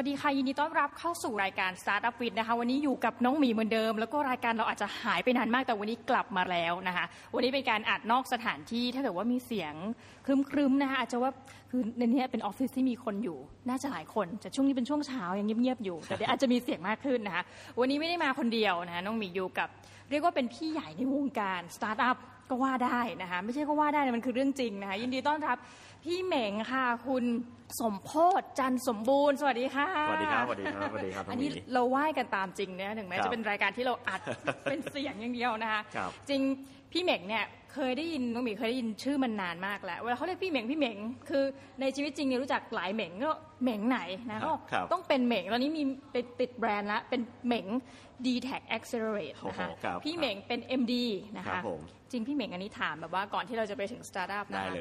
วัสดีค่ะยินดีต้อนรับเข้าสู่รายการ Startup With นะคะวันนี้อยู่กับน้องหมีเหมือนเดิมแล้วก็รายการเราอาจจะหายไปนานมากแต่วันนี้กลับมาแล้วนะคะวันนี้เป็นการอัดนอกสถานที่ถ้าเกิดว่ามีเสียงครึ้มๆนะคะอาจจะว่าคือในนี้เป็นออฟฟิศที่มีคนอยู่น่าจะหลายคนแต่ช่วงนี้เป็นช่วงเช้ายังเงียบๆอยู่แต่เดี๋ยวอาจจะมีเสียงมากขึ้นนะคะวันนี้ไม่ได้มาคนเดียวนะคะน้องหมีอยู่กับเรียกว่าเป็นพี่ใหญ่ในวงการ Startup ก็ว่าได้นะคะไม่ใช่ก็ว่าได้มันคือเรื่องจริงนะคะยินดีต้อนรับพี่เหม่งค่ะคุณสมโพธิ์จันทร์สมบูรณ์สวัสดีค่ะสวัสดีครับสวัสดีครับสวัสดีครับอันนี้เราไหว้กันตามจริงนะถึงแม้จะเป็นรายการที่เราอัดเป็นเสียงอย่างเดียวนะคะจริงพี่เหม่งเนี่ยเคยได้ยินน้องหมีเคยได้ยินชื่อมันนานมากแล้วเวลาเขาเรียกพี่เหม่งคือในชีวิตจริงเนี่ยรู้จักหลายเหม่งก็เหม่งไหนนะก็ต้องเป็นเหม่งตอนนี้มีไปติดแบรนด์ละเป็นเหม่ง D-Tech Accelerate นะคะพี่เหม่งเป็น MD นะคะจริงพี่เหม่งอันนี้ถามแบบว่าก่อนที่เราจะไปถึงสตาร์ทอัพนะคะ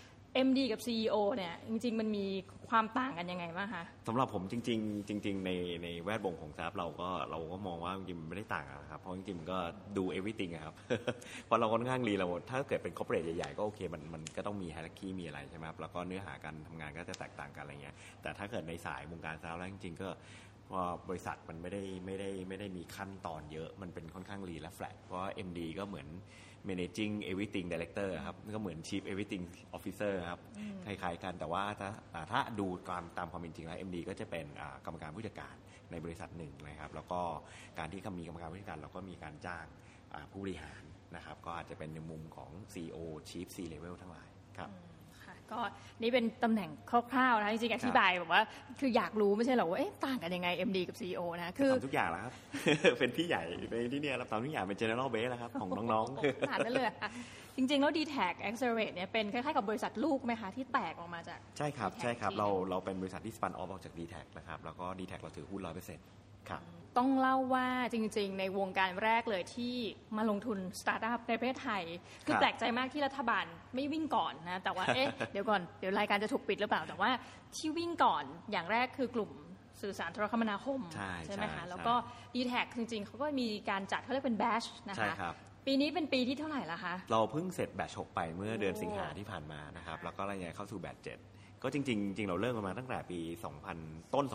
MD กับ CEO เนี่ยจริงๆมันมีความต่างกันยังไงบ้างคะสำหรับผมจริงๆในแวดวงของสตาร์ทเราก็มองว่าจริงๆไม่ได้ต่างกันครับเพราะจริงๆมันก็ดู everything ครับ เพราะเราค่อนข้างรีเราถ้าเกิดเป็น corporate ใหญ่ๆก็โอเคมันก็ต้องมี hierarchy มีอะไรใช่ไหมครับแล้วก็เนื้อหาการทำงานก็จะแตกต่างกันอะไรเงี้ยแต่ถ้าเกิดในสายวงการสตาร์ทแล้วจริงๆก็ว่าบริษัทมันไม่ได้มีขั้นตอนเยอะมันเป็นค่อนข้างรีและ flat เพราะ MD ก็เหมือนmanaging everything director ครับก็เหมือน chief everything officer ครับคล้ายๆกันแต่ว่าถ้าดูตามความเป็นจริงแล้ว MD ก็จะเป็นกรรมการผู้จัดการในบริษัทหนึ่งนะครับแล้วก็การที่มีกรรมการผู้จัดการเราก็มีการจ้างผู้บริหารนะครับก็อาจจะเป็นในมุมของ CEO chief C level ทั้งหลายครับก็นี่เป็นตำแหน่งคร่าวๆนะจริงๆอธิบายแบบว่าคืออยากรู้ไม่ใช่หรอว่าต่างกันยังไง MD กับ CEO นะคือทำทุกอย่างแล้วครับ เป็นพี่ใหญ่ในที่นี่รับทำทุกอย่างเป็น General Base แล้วครับของน้องๆผ่านได้เลยจริงๆแล้ว D-Tech Accelerate เนี่ยเป็นคล้ายๆกับบริษัทลูกไหมคะที่แตกออกมาจากใช่ครับเราเป็นบริษัทที่สปันออฟออกจาก D-Tech นะครับแล้วก็ D-Tech เราถือหุ้น 100% ครับต้องเล่าว่าจริงๆในวงการแรกเลยที่มาลงทุนสตาร์ทอัพในประเทศไทยคือแปลกใจมากที่รัฐบาลไม่วิ่งก่อนนะแต่ว่าเดี๋ยวก่อนเดี๋ยวรายการจะถูกปิดหรือเปล่าแต่ว่าที่วิ่งก่อนอย่างแรกคือกลุ่มสื่อสารโทรคมนาคมใช่ไหมคะแล้วก็ D-Tech จริงๆเขาก็มีการจัดเขาเรียกเป็นแบชนะคะปีนี้เป็นปีที่เท่าไหร่ละคะเราเพิ่งเสร็จแบช6ไปเมื่อเดือนสิงหาที่ผ่านมานะครับแล้วก็รายงานเข้าสู่แบช7ก็จริงเราเริ่มมาตั้งแต่ปี2000ต้น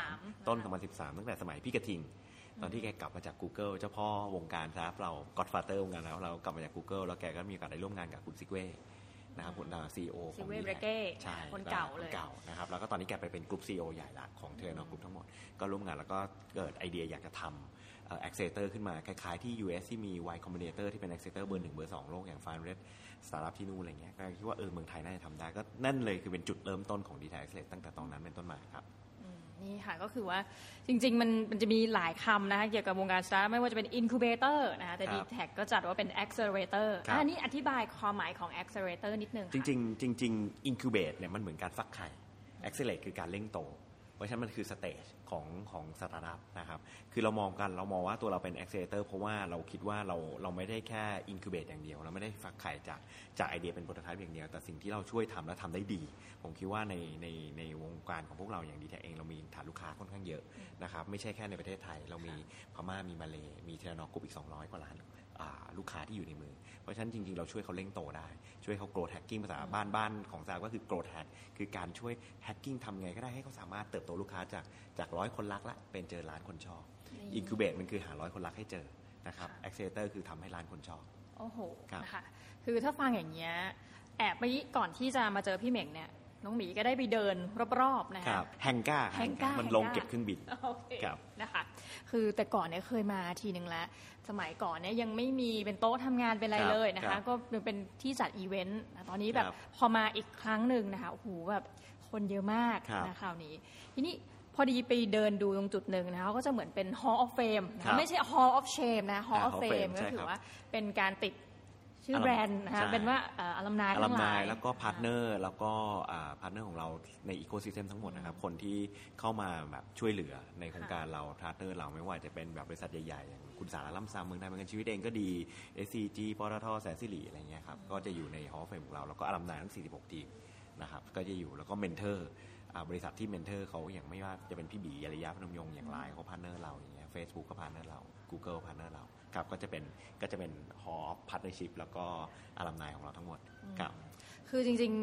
2013ตั้งแต่สมัยพี่กระทิงตอนที่แกกลับมาจาก Google เจ้าพ่อวงการครับเรา Godfather วงการแล้วเรากลับมาจาก Google แล้วแกก็มีโอกาสได้ร่วมงานกับคุณซิกเว่นะครับคุณCEO ของ D-Tech ใช่คนเก่าเลยนะครับแล้วก็ตอนนี้แกไปเป็นกลุ่ม CEO ใหญ่ละของเทอร์นอลกลุ่มทั้งหมดก็ร่วมงานแล้วก็เกิดไอเดียอยากจะทำaccelerator ขึ้นมาคล้ายๆที่ US ที่มี Y Combinator ที่เป็น accelerator เบอร์1เบอร์2โลกอย่าง Farnred Startup ที่นู่นอะไรเงี้ยก็คิดว่าเมืองไทยน่าจะทำได้ก็นั่นเลยคือเป็นจุดเริ่มต้นของ D-Tech Accelerate ตั้งแต่ตอนนั้นเป็นต้นมาครับนี่ค่ะก็คือว่าจริงๆมันจะมีหลายคำนะคะเกี่ยวกับวงการสตาร์ทไม่ว่าจะเป็น incubator นะคะแต่ D-Tech ก็จัดว่าเป็น accelerator อันนี้อธิบายความหมายของ accelerator นิดนึงจริงๆ incubate เนี่ยมันเหมือนการฟักไข่ accelerate คือการเร่งโตเพราะฉะนั้นมันคือสเตจของสตาร์ทอัพนะครับคือเรามองว่าตัวเราเป็น accelerator เพราะว่าเราคิดว่าเราไม่ได้แค่ incubate อย่างเดียวเราไม่ได้ฟักไข่จากไอเดียเป็นโปรโตไทป์อย่างเดียวแต่สิ่งที่เราช่วยทำและทำได้ดีผมคิดว่าในวงการของพวกเราอย่าง D-Tech เองเรามีฐานลูกค้าค่อนข้างเยอะนะครับไม่ใช่แค่ในประเทศไทยเรามีพม่ามีมาเลมีเทเลนอกรุ๊ปอีก200กว่าล้านลูกค้าที่อยู่ในมือเพราะฉะนั้นจริงๆเราช่วยเขาเร่งโตได้ช่วยเขา growth hacking ภาษาบ้านของซาก็คือ growth hack คือการช่วย hacking ทำไงก็ได้ให้เขาสามารถเติบโตลูกค้าจาก100คนรักละเป็นเจอล้านคนชอบ incubate มันคือหา100คนรักให้เจอนะครับ accelerator คือทำให้ล้านคนชอบโอ้โหนะคะคือถ้าฟังอย่างเงี้ยแอบไปก่อนที่จะมาเจอพี่เหม่งเนี่ยน้องหมีก็ได้ไปเดินรอบๆนะคะแฮงก้ามันลงเก็บเครื่องบินนะคะคือแต่ก่อนเนี่ยเคยมาทีนึงแล้วสมัยก่อนเนี่ยยังไม่มีเป็นโต๊ะทำงานเป็นอะไรเลยนะคะก็เป็นที่จัดอีเวนต์ตอนนี้แบบพอมาอีกครั้งหนึ่งนะคะโอ้โหแบบคนเยอะมากนะคราวนี้ทีนี้พอดีไปเดินดูตรงจุดหนึ่งนะคะก็จะเหมือนเป็น Hall of Fame ไม่ใช่ Hall of Shame นะ Hall of Fame ก็ถือว่าเป็นการติดชื่อแบรนด์นะคะเป็นว่าอลัมนายทั้งหลายแล้วก็พาร์ทเนอร์แล้วก็พาร์ทเนอร์ของเราในอีโคซิสเต็มทั้งหมดนะครับคนที่เข้ามาแบบช่วยเหลือในโครงการเราพาร์ทเนอร์เราไม่ว่าจะเป็นแบบบริษัทใหญ่ๆอย่างคุณสาล่ำซามเมืองไทยประกันชีวิตเองก็ดี SCG ปตท.แสนสิริอะไรเงี้ยครับก็จะอยู่ในฮอลล์เฟมของเราแล้วก็อลัมนายทั้ง46ทีมนะครับก็จะอยู่แล้วก็เมนเทอร์บริษัทที่เมนเทอร์เขาอย่างไม่ว่าจะเป็นพี่บีอริยะพนมยงค์อย่างไลน์เขาพาร์ทเนอร์เราอย่างเงี้ย Facebook ก็พาร์ทเนอร์เรา Google พาร์ทเนอร์เราครับก็จะเป็นฮอลล์พาร์ทเนอร์ชิพแล้วก็อลัมนายของเราทั้งหมดครับคือจริงๆ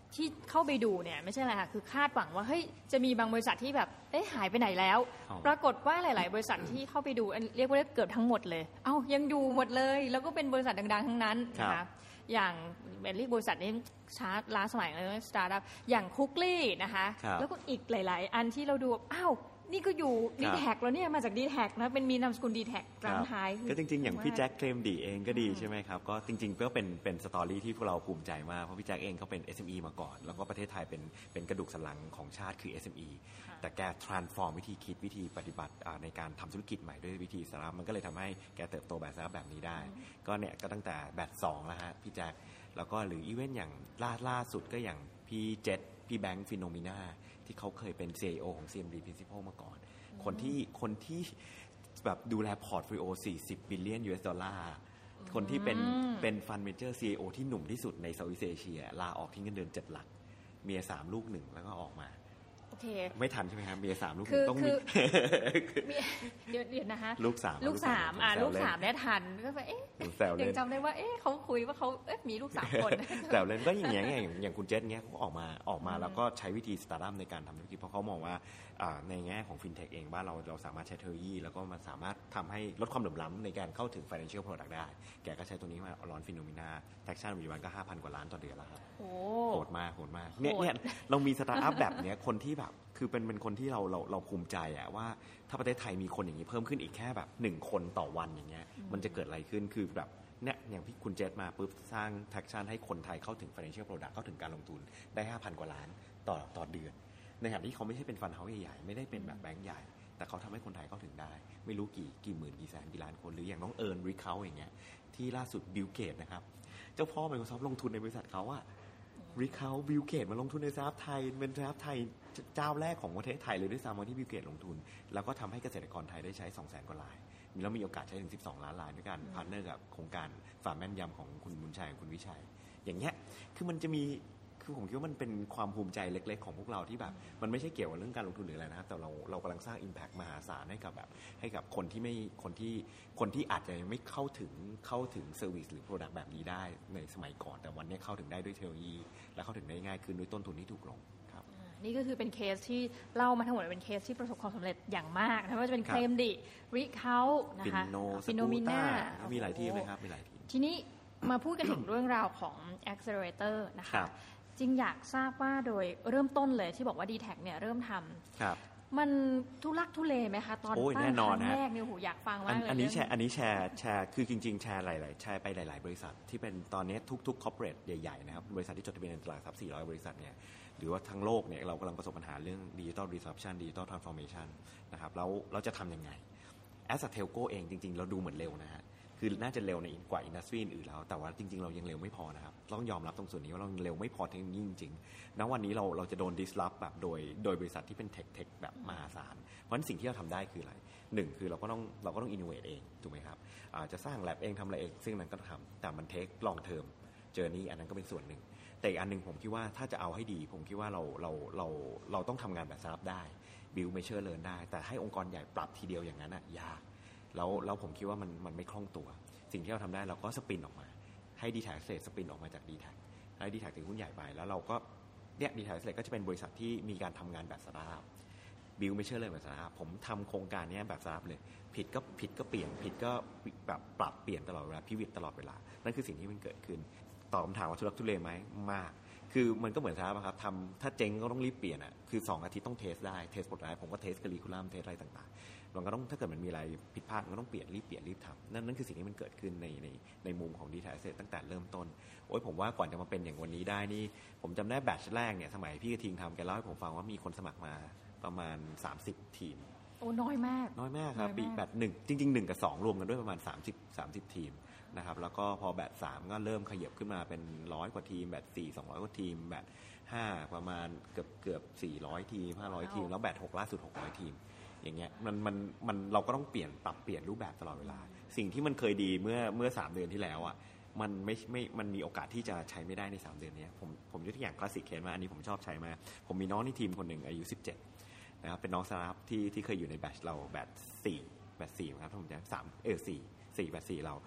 ที่เข้าไปดูเนี่ยไม่ใช่อะไรค่ะคือคาดหวังว่าเฮ้ยจะมีบางบริษัทที่แบบหายไปไหนแล้วปรากฏว่าหลายๆบริษัทที่เข้าไปดูเรียกว่าเกือบทั้งหมดเลยยังอยู่หมดเลยแล้วก็เป็นบริษัทดังๆทั้งนั้นนะคะอย่างเรียกบริษัทนี้ช้าล้าสมัยเลยสตาร์ทอัพอย่างคุกลี่นะคะแล้วก็อีกหลายๆอันที่เราดูนี่ก็อยู่ D-Tag แล้วเนี่ยมาจาก D-Tag นะเป็นมีนามสกุล D-Tag รังท้ายก็จริงๆอย่างพี่แจ็คเคลมดีเองก็ดีใช่ไหมครับก็จริงๆก็เป็นสตอรี่ที่พวกเราภูมิใจมากเพราะพี่แจ็คเองเขาเป็น SME มาก่อนแล้วก็ประเทศไทยเป็นกระดูกสันหลังของชาติคือ SME แต่แก transform วิธีคิดวิธีปฏิบัติในการทำธุรกิจใหม่ด้วยวิธีสตาร์ทอัพมันก็เลยทำให้แกเติบโตแบบสตาร์ทอัพแบบนี้ได้ก็เนี่ยก็ตั้งแต่แบท2แล้วฮะพี่แจ็คแล้วก็หรืออีเวนต์อย่างล่าสุดก็อย่างพี่เจษพี่แบงค์ฟิโนมิน่าที่เขาเคยเป็น CEO ของ CMB Principal มาก่อนคนที่แบบดูแลพอร์ตโฟลิโอ40 บิลเลียน US ดอลลาร์คนที่เป็นฟันเมเจอร์ CEO ที่หนุ่มที่สุดในเซาท์อีสต์เอเชียลาออกทิ้งเงินเดือน7 หลักเมีย3 ลูก 1แล้วก็ออกมาโอเคไม่ทันใช่ไหมครับเมีย3 ลูก 1ต้องมีเดี๋ยวนะคะลูก3 ลูก3เนี่ยทันก็ไปยังจำได้ว่าเขาคุยว่าเขามีลูก3 คนแต่เล่นก็อย่างเงี้ยอย่างคุณเจษเงี้ยเขาออกมาแล้วก็ใช้วิธีสตาร์ทอัพในการทำธุรกิจเพราะเขามองว่าในแง่ของฟินเทคเองบ้านเราสามารถใช้เทคโนโลยีแล้วก็มันสามารถทำให้ลดความเหลื่อมล้ำในการเข้าถึง financial product ได้แกก็ใช้ตัวนี้มาลอนฟิโนมิน่าแท็กชั่นปัจจุบันก็ 5,000 กว่าล้านต่อเดือนแล้วครับโหดมากเนี่ยเรามีสตาร์ทอัพแบบเนี้ยคนที่แบบคือเป็นคนที่เราภูมิใจอะว่าถ้าประเทศไทยมีคนอย่างนี้เพิ่มขึ้นอีกแค่แบบ1 คนต่อวันอย่างเงี้ยมันจะเกิดอะไรขึ้นคือแบบเนี่ยอย่างพี่คุณเจษมาปุ๊บสร้างแท็กชั่นให้คนไทยเข้าถึง financial product เข้าถึงการลงทุนได้ 5,000 กว่าล้านต่อเดือนในขณะที่เขาไม่ใช่เป็นฟันเฮ้าส์ใหญ่ๆไม่ได้เป็นแบบแบงก์ใหญ่แต่เขาทำให้คนไทยเข้าถึงได้ไม่รู้กี่หมื่นกี่แสนกี่ล้านคนหรืออย่างน้องเอิร์นริคเขาอย่างเงี้ยที่ล่าสุดบิลเกตนะครับเจ้าพ่อ Microsoft ลงทุนในบริษัทเขาอะริคเขาบิลเกตมาลงทุนในสตาร์ทอัพไทยเป็นสตาร์ทอัพไทยเจ้าแรกของประเทศไทยเลยด้วยซ้ำที่บิลเกตลงทุนแล้วก็ทำให้เกษตรกรไทยได้ใช้ 200,000 กว่ารายแล้วมีโอกาสใช้ถึง12 ล้านรายด้วยกันพาร์ทเนอร์กับโครงการฟาร์มแม่นยำของคุณบุญชัยคุณวิชัยอย่างเงี้ยคือมันจะมีคือผมคิดว่ามันเป็นความภูมิใจเล็กๆของพวกเราที่แบบมันไม่ใช่เกี่ยวกับเรื่องการลงทุนหรืออะไรนะครับแต่เรากำลังสร้าง impact มหาศาลให้กับคนที่อาจจะยังไม่เข้าถึง service หรือ product แบบนี้ได้ในสมัยก่อนแต่วันนี้เข้าถึงได้ด้วยเทคโนโลยีและเข้าถึงได้ง่ายขึ้นด้วยต้นทุนที่ถูกลงครับนี่ก็คือเป็นเคสที่เล่ามาทั้งหมดเป็นเคสที่ประสบความสำเร็จอย่างมากนะว่าจะเป็นเคลมดิริเขานะคะฟิโนมิน่ามีหลายที่ไหมครับมีหลายที่ทีนี้มาพูดกันถึงเรื่องราวของ accelerator นะคะจริงอยากทราบว่าโดยเริ่มต้นเลยที่บอกว่า D-Tag เนี่ยเริ่มทำมันทุลักทุเลไหมคะตอนตั้งครั้งแรกเนี่ยโหอยากฟังมากเลยอันนี้แชร์คือจริงๆแชร์แชร์ไปหลายๆบริษัทที่เป็นตอนนี้ทุกๆ corporate ใหญ่ๆนะครับบริษัทที่จดทะเบียนในตลาดทรัพย์400 บริษัทเนี่ยหรือว่าทั้งโลกเนี่ยเรากำลังประสบปัญหาเรื่อง digital disruption digital transformation นะครับแล้วเราจะทำยังไง as a telco เองจริงๆเราดูเหมือนเร็วนะฮะคือน่าจะเร็วในกว่าอินดัสทรีอื่นแล้วแต่ว่าจริงๆเรายังเร็วไม่พอนะครับต้องยอมรับตรงส่วนนี้ว่าเรายังเร็วไม่พอเทคโนโลยีจริงๆณวันนี้เราจะโดน disrupt แบบโดยบริษัทที่เป็นเทคแบบมหาศาลเพราะฉะนั้นสิ่งที่เราทำได้คืออะไร1คือเราก็ต้อง innovate เองถูกไหมครับจะสร้าง lab เองทำอะไรเองซึ่งนั้นก็ทำแต่มัน take long term journey อันนั้นก็เป็นส่วนหนึ่งแต่อีกอันนึงผมคิดว่าถ้าจะเอาให้ดีผมคิดว่าเราต้องทำงานแบบ startup ได้ build measure learn ได้แต่ให้องค์กรใหญ่ปรับทีเดียวอย่างนั้นยากแล้วผมคิดว่ามันไม่คล่องตัวสิ่งที่เราทำได้เราก็สปินออกมาให้ D-Tag สปินออกมาจาก D-Tag ให้ D-Tag ถึงหุ้นใหญ่ไปแล้วเราก็เนี่ย D-Tag ก็จะเป็นบริษัทที่มีการทำงานแบบสตาร์ทอัพบิลไม่เชื่อเลยแบบสตาร์ทอัพผมทำโครงการนี้แบบสตาร์ทอัพเลยผิดก็เปลี่ยนผิดก็แบบปรับเปลี่ยนตลอดเวลาพิวิตตลอดเวลานั่นคือสิ่งที่มันเกิดขึ้นตอบคำถามว่าทุลักทุเลไหมมากคือมันก็เหมือนสตาร์ทอัพครับทำถ้าเจ๊งก็ต้องรีบเปลี่ยนคือ2 อาทิตย์ต้องเทสได้เทสผลได้ผมก็เทสคาริคูลัมเทสอะไรต่างๆมันก็ต้องถ้าเกิดมันมีอะไรผิดพลาดมันก็ต้องรีบทำนั่นคือสิ่งที่มันเกิดขึ้นในมุมของ D-Tag ตั้งแต่เริ่มต้นโอ้ยผมว่าก่อนจะมาเป็นอย่างวันนี้ได้นี่ผมจำได้แบทช์แรกเนี่ยสมัยพี่กระทิงทำแกเล่าให้ผมฟังว่ามีคนสมัครมาประมาณ30 ทีมโอ้น้อยมากครับปีแบท1จริงๆ1กับ2รวมกันด้วยประมาณ30 ทีมนะครับแล้วก็พอแบท3ก็เริ่มขยับขึ้นมาเป็น100 กว่าทีมแบท4 200 กว่าทีมแบท5ประมาณเกือบ400 ทีม500 ทีมแล้วแบท6ล่าสุด600 ทีมอย่างเงี้ยมันเราก็ต้องปรับเปลี่ยนรูปแบบตลอดเวลาสิ่งที่มันเคยดีเมื่อ3 เดือนที่แล้วมันมันมีโอกาสที่จะใช้ไม่ได้ใน3 เดือนนี้ผมยกตัวอย่างคลาสสิกเคสมาอันนี้ผมชอบใช้มาผมมีน้องในทีมคนหนึ่งอายุ17นะครับเป็นน้องสตาร์ทอัพที่เคยอยู่ในแบทเราแบท4ครับผมจำ4แบท4เรา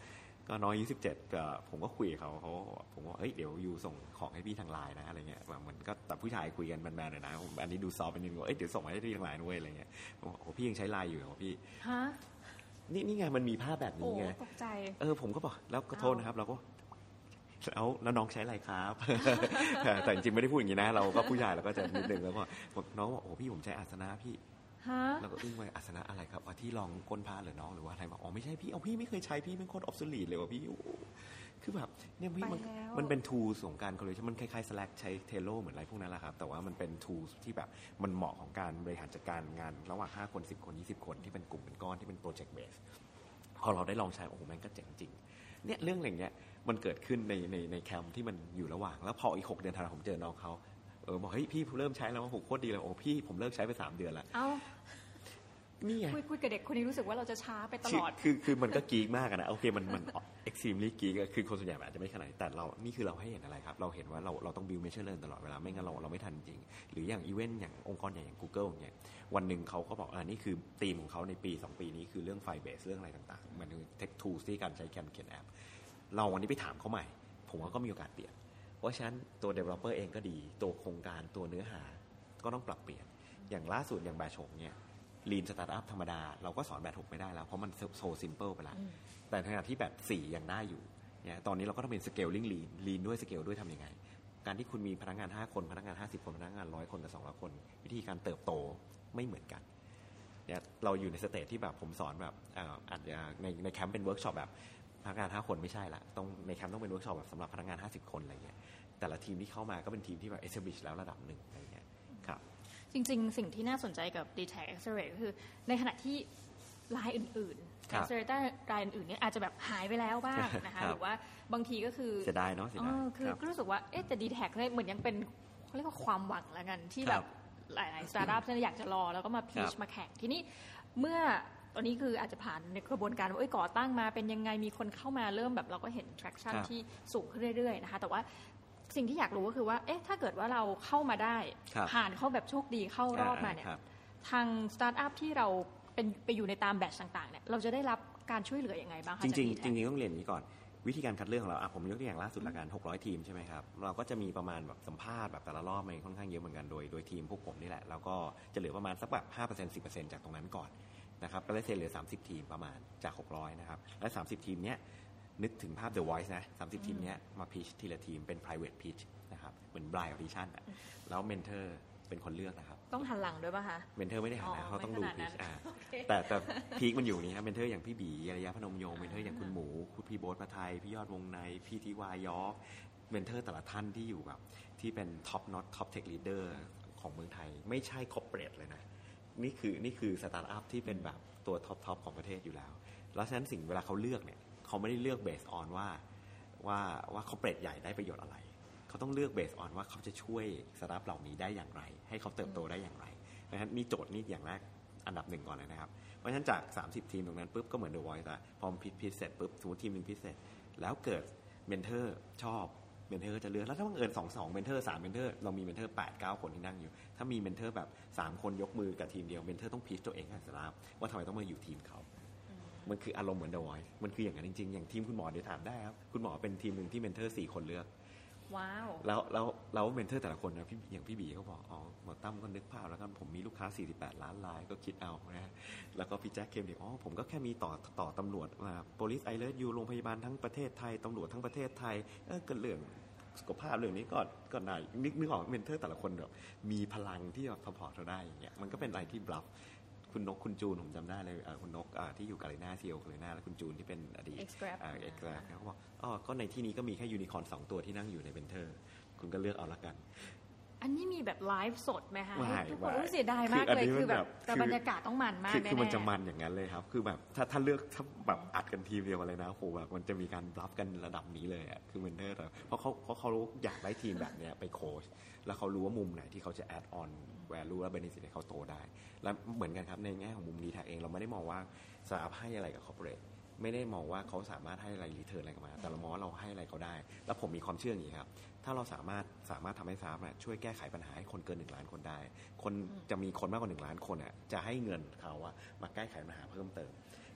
ก็น้อย27ก็ผมก็คุยกับเขาผมว่าเฮ้ยเดี๋ยวยูส่งของให้พี่ทางไลน์นะอะไรเงี้ยแบบมันก็แต่ผู้ชายคุยกันแมนๆหน่อยนะอันนี้ดูซอฟต์ไปนิดนึงว่าเดี๋ยวส่งให้พี่ทางไลน์ด้วยอะไรเงี้ยโอ้พี่ยังใช้ไลน์อยู่เหรอพี่ฮะนี่ไงมันมีภาพแบบนี้ไงตกใจผมก็บอกแล้วก็โทษนะครับเราก็แล้วน้องใช้อะไรครับ แต่จริงๆไม่ได้พูดอย่างนี้นะเราก็ผู้ใหญ่เราก็จะนิดนึงแล้วก็น้องบอกโอ้พี่ผมใช้อาสนะพี่แล้วก็อึ้งไปอาสนะอะไรครับที่รองก้นผ้าหรือน้องหรือว่าอะไรบอกไม่ใช่พี่พี่ไม่เคยใช้พี่เป็นคนออฟซูลีดเลยว่ะพี่คือแบบเนี่ยพี่มันเป็น tools ของการ collaboration มันคล้ายๆ Slack ใช้ Trello เหมือนอะไรพวกนั้นแหละครับแต่ว่ามันเป็น tools ที่แบบมันเหมาะของการบริหารจัดการงานระหว่าง5คน10คน20คนที่เป็นกลุ่มเป็นก้อนที่เป็น project base พอเราได้ลองใช้โอ้โหมันก็เจ๋งจริงเนี่ยเรื่องอย่างเงี้ยมันเกิดขึ้นในแคมป์ที่มันอยู่ระหว่างแล้วพออีก6 เดือนถัดมาผมเจอน้องเขาบอกเฮ้ยพี่เริ่มใช้แล้วโหโคตรดีเลยพี่ผมเลิกใช้ไป3 เดือนแล้วนี่ไงคุยกับเด็กคนนี้รู้สึกว่าเราจะช้าไปตลอดคือมันก็กี๊กมากนะโอเคมัน extremely กี๊กคือคนส่วนใหญ่อาจจะไม่ขนาดแต่เรานี่คือเราให้เห็นอะไรครับเราเห็นว่าเราต้อง build measure learn ตลอดเวลาไม่งั้นเราไม่ทันจริงหรืออย่างอีเวนต์อย่างองค์กรใหญ่อย่าง Google อย่างเงี้ยวันหนึ่งเขาก็บอกนี่คือธีมของเขาในปี2 ปีนี้คือเรื่อง file base เรื่องอะไรต่างๆมันคือ tech tools ที่การใช้เขียนแอปเราวันนี้ไปถามเขาใหม่ผมว่าก็มีโอกาสเปลี่ยนเพราะฉะนั้นตัว developer เองก็ดีตัวโครงการตัวเนื้อหาก็ต้องปรับเปลี่ยนอย่างล่าสุดอย่างแบช6เนี่ยลีนสตาร์ทอัพธรรมดาเราก็สอนแบบ6ไม่ได้แล้วเพราะมันโซซิมเปิลไปแล้วแต่ในขณะที่แบบ4ยังได้อยู่เนี่ยตอนนี้เราก็ต้องเป็นสเกลลิ่งลีนด้วยสเกลด้วยทำยังไงการที่คุณมีพนักงาน5คนพนักงาน50คนพนักงาน100คนกับ200คนวิธีการเติบโตไม่เหมือนกันเนี่ยเราอยู่ในสเตจที่แบบผมสอนแบบอาจจะในแคมป์เป็นเวิร์กช็อปแบบพนักงาน5คนไม่ใช่ละต้องในแคมป์ต้องเป็นเวิร์กช็อปแบบสำหรับพนักงาน50คนอะไรเงี้ยแต่ละทีมที่เข้ามาก็เป็นทีมที่แบบ establish แล้วระดับหนึ่งอะไรเงี้ยครับจริงๆสิ่งที่น่าสนใจกับ DTAC Accelerate ก็คือในขณะที่รายอื่นๆ Accelerator รายอื่นๆเนี่ยอาจจะแบบหายไปแล้วบ้างนะคะหรือว่าบางทีก็คือเสียดายเนาะคือก็รู้สึกว่าแต่ DTAC เนี่ยเหมือนยังเป็นเขาเรียกว่าความหวังแล้วกันที่แบบหลายๆ startup เนี่ยอยากจะรอแล้วก็มา pitch มาแข่งทีนี้เมื่อตอนนี้คืออาจจะผ่านในกระบวนการว่าก่อตั้งมาเป็นยังไงมีคนเข้ามาเริ่มแบบเราก็เห็น traction ที่สูงขึ้นเรื่อยๆนะคะแต่ว่าสิ่งที่อยากรู้ก็คือว่าถ้าเกิดว่าเราเข้ามาได้ผ่านเข้าแบบโชคดีเข้ารอบมาเนี่ยทางสตาร์ทอัพที่เราไปอยู่ในตามแบตช์ต่างๆเนี่ยเราจะได้รับการช่วยเหลือยังไงบ้างคะจริงต้องเรียนนี้ก่อนวิธีการคัดเลือกของเราผมยกตัวอย่างล่าสุดละกัน600ทีมใช่ไหมครับเราก็จะมีประมาณแบบสัมภาษณ์แบบแต่ละรอบมันค่อนข้างเยอะเหมือนกันโดยทีมพวกผมนี่แหละแล้วก็จะเหลือประมาณสักแบบ 5% 10% จากตรงนั้นก่อนนะครับก็เลยเหลือ30ทีมประมาณจาก600นะครับและ30ทีมเนี้ยนึกถึงภาพ The Voice นะ30ทีมเนี้ยมา pitch ทีละทีมเป็น private pitch นะครับเหมือน blind audition แล้วเมนเทอร์เป็นคนเลือกนะครับต้องหันหลังด้วยป่ะคะเมนเทอร์ไม่ได้หันนะเขาต้องดู pitch แต่พีคมันอยู่นี่ครับเมนเทอร์อย่างพี่บีอารยะพนมยงค์เมนเทอร์อย่างคุณหมูคุณพี่โบ๊ทมาไทยพี่ยอดวงในพี่ทิวายอเมนเทอร์แต่ละท่านที่อยู่แบบที่เป็น top tech leader ของเมืองไทยไม่ใช่ corporate เลยนะนี่คือสตาร์ทอัพที่เป็นแบบตัวท็อปของประเทศอยู่แล้วแล้วฉะนั้นสิ่งเวลาเขาเลือกเนี่ยเขาไม่ได้เลือกเบสออนว่าเขาเปรตใหญ่ได้ประโยชน์อะไรเขาต้องเลือกเบสออนว่าเขาจะช่วยสตาร์ทอัพเหล่านี้ได้อย่างไรให้เขาเติบโตได้อย่างไรเพราะฉะนั้นนี่โจทย์นี่อย่างแรกอันดับ1ก่อนเลยนะครับเพราะฉะนั้นจาก30ทีมตรงนั้นปุ๊บก็เหมือน The Voice พอพิเศษปุ๊บสมมติทีมนึงพิเศษแล้วเกิดเมนเทอร์ชอบเมนเทอร์ก็จะเลือกแล้วถ้าบังเอิญ2เมนเทอร์3เมนเทอร์เรามีเมนเทอร์8-9 คนที่นั่งอยู่ถ้ามีเมนเทอร์แบบ3คนยกมือกับทีมเดียวเมนเทอร์ต้องพิชตัวเองให้สตาร์ทว่าทำไมต้องมาอยู่ทีมเขามันคืออารมณ์เหมือน The Voice มันคืออย่างนั้นจริงๆอย่างทีมคุณหมอเดี๋ยวถามได้ครับคุณหมอเป็นทีมนึงที่เมนเทอร์4คนเลือกว้าวแล้วเมนเทอร์แต่ละคนนะอย่างพี่บีเขาบอกหมอตั้มก็นึกภาพแล้วกันผมมีลูกค้า48ล้านรายก็คิดเอานะแล้วก็พี่แจ็คเคมดิผมก็แค่มีต่อตำรวจpolice I love you โรงพยาบาลทั้งประเทศไทยตำรวจทั้งประเทศไทยก็เรื่องสุขภาพเรื่องนี้ก็ได้นึกออกเมนเทอร์แต่ละคนแบบมีพลังที่จะซัพพอร์ตเราได้อย่างเงี้ยมันก็เป็นอะไรที่บลัฟคุณนกคุณจูนผมจำได้เลยคุณนกที่อยู่กาเลน่าซีโอคาเลน่าและคุณจูนที่เป็นอดีตXgrabเขาบอกก็ในที่นี้ก็มีแค่ยูนิคอร์น2ตัวที่นั่งอยู่ในเบนเทอร์คุณก็เลือกเอาละกันอันนี้มีแบบไลฟ์สดไหมคะทุกคนรู้เสียดายมากเลยคือแบบแต่บรรยากาศต้องมันมากแน่ๆคือมันจะมันอย่างนั้นเลยครับคือแบบถ้าเลือกถ้าแบบอัดกันทีมเดียวอะไรนะโหแบบมันจะมีการบลัฟกันระดับนี้เลยอ่ะคือเบนเทอร์เพราะเขาอยากได้ทีมแบบนี้ไปโค้ชแล้วเขารู้ว่ามุมไหนที่เขาจะแอดออนvalue และ benefit ให้เขาโตได้แล้วเหมือนกันครับในแง่ของมุมดีแท็กเองเราไม่ได้มองว่าสตาร์ทอัพให้อะไรกับ corporate ไม่ได้มองว่าเขาสามารถให้อะไรรีเทิร์นอะไรกลับมาแต่เรามองว่าเราให้อะไรเขาได้แล้วผมมีความเชื่ออย่างนี้ครับถ้าเราสามารถทำให้สตาร์ทอัพช่วยแก้ไขปัญหาให้คนเกิน1ล้านคนได้คนจะมีคนมากกว่า1ล้านคนจะให้เงินเขามาแก้ไขปัญหาเพิ่มเติมแ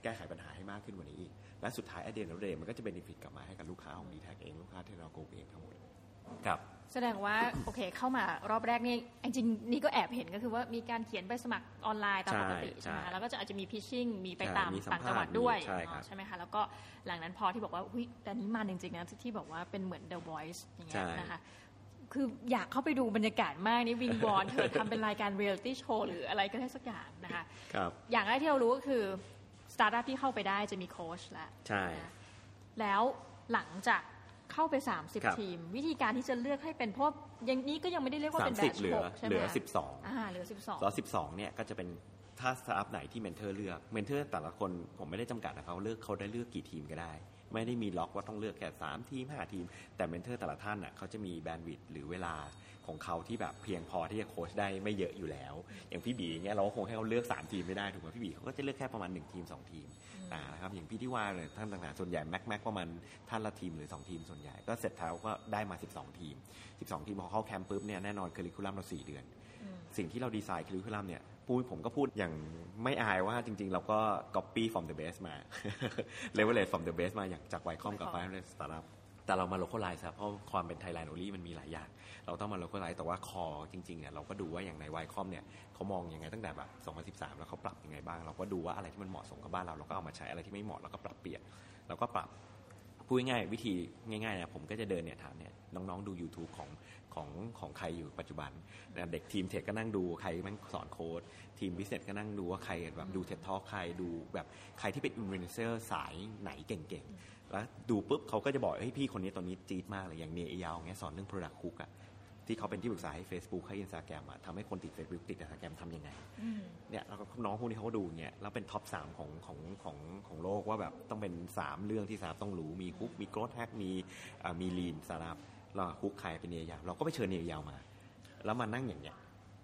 แก้ไขปัญหาให้มากขึ้นกว่านี้อีกและสุดท้ายเดนเดย์มันก็จะเบนฟิตกลับมาให้กับลูกค้าของ D-Tag เองลูกค้าที่เราโกงเองทั้งหมดครับแสดงว่าโอเคเข้ามารอบแรกนี่จริงๆนี่ก็แอบเห็นก็คือว่ามีการเขียนใบสมัครออนไลน์ตามปกติใช่ไหมแล้วก็จะอาจจะมีพิชชิ่งมีไปตามต่างจังหวัดด้วยใช่ไหมคะแล้วก็หลังนั้นพอที่บอกว่าอุ๊ยแต่นี้มันจริงๆนะที่บอกว่าเป็นเหมือน The Voice อย่างเงี้ยนะคะคืออยากเข้าไปดูบรรยากาศมากนี่วิงวอนเธอทำเป็นรายการเรียลิตี้โชว์หรืออะไรก็ได้สักอย่างนะคะอย่างแรกที่เรารู้ก็คือสตาร์ทอัพที่เข้าไปได้จะมีโค้ชแล้วใช่แล้วหลังจากเข้าไป30ทีมวิธีการที่จะเลือกให้เป็นเพราะอย่างนี้ก็ยังไม่ได้เรียกว่าเป็นแบทช์6ใช่ไหมเหลือเหลือ 12แล้ว12เนี่ยก็จะเป็นถ้าสตาร์ทอัพไหนที่เมนเทอร์เลือกเมนเทอร์แต่ละคนผมไม่ได้จำกัดนะเขาได้เลือกกี่ทีมก็ได้ไม่ได้มีล็อกว่าต้องเลือกแค่3ทีม5ทีมแต่เมนเทอร์แต่ละท่านน่ะเขาจะมีแบนด์วิดต์หรือเวลาของเขาที่แบบเพียงพอที่จะโค้ชได้ไม่เยอะอยู่แล้วอย่างพี่บีเงี้ยเราก็คงให้เขาเลือก3ทีมไม่ได้ถูกไหมพี่บีเขาก็จะเลือกแค่ประมาณ1ทีม2ทีมนะครับอย่างพี่ที่ว่าเลยท่านต่างๆส่วนใหญ่แม็กประมาณท่านละทีมหรือ2ทีมส่วนใหญ่ก็เสร็จแล้วก็ได้มา12ทีม12ทีมพอเข้าแคมป์ปุ๊บเนี่ยแน่นอนคอริคูลัมเรา4เดือนสิ่งที่เราดีไซน์คอริคูลัมเนี่ยผมก็พูดอย่างไม่อายว่าจริงๆเราก็ copy from the best มา leverage from the best มาอย่างจาก Ycom กับ Five Startup แต่เรามา localize เพราะความเป็น Thailand only มันมีหลายอย่างเราต้องมา localize แต่ว่า core จริงๆเนี่ยเราก็ดูว่าอย่างใน Ycom เนี่ยเขามองยังไงตั้งแต่แบบ2013แล้วเขาปรับยังไงบ้างเราก็ดูว่าอะไรที่มันเหมาะสมกับบ้านเราก็เอามาใช้อะไรที่ไม่เหมาะเราก็ปรับเปลี่ยนเราก็ปรับพูดง่ายๆวิธีง่ายๆนะผมก็จะเดินเนี่ยถามเนี่ยน้องๆดู YouTube ของใครอยู่ปัจจุบันเด็กทีมเทคก็นั่งดูใครแม่งสอนโค้ดทีมบิสเนสก็นั่งดูว่าใครแบบดูเท็ดทอล์คใครดูแบบใครที่เป็นอินฟลูเอนเซอร์สายไหนเก่งๆแล้วดูปุ๊บเขาก็จะบอกเฮ้ยพี่คนนี้ตอนนี้จี๊ดมากเลยอย่างเนยยาวเงี้ยสอนเรื่อง Product Hook อ่ะที่เขาเป็นที่ปรึกษาให้ Facebook ให้ Instagram อ่ะทำให้คนติด Facebook ติด Instagram ทำยังไงเนี่ยแล้วก็น้องพวกนี้เขาก็ดูเงี้ยแล้วเป็นท็อป3ของโลกว่าแบบต้องเป็น3เรื่องที่3ต้องรู้มีคุกมี Growth Hack มี Lean Startupเราคุกใครเป็นเนยยาวเราก็ไปเชิญเนยยาวมาแล้วมานั่งอย่างเงี้ย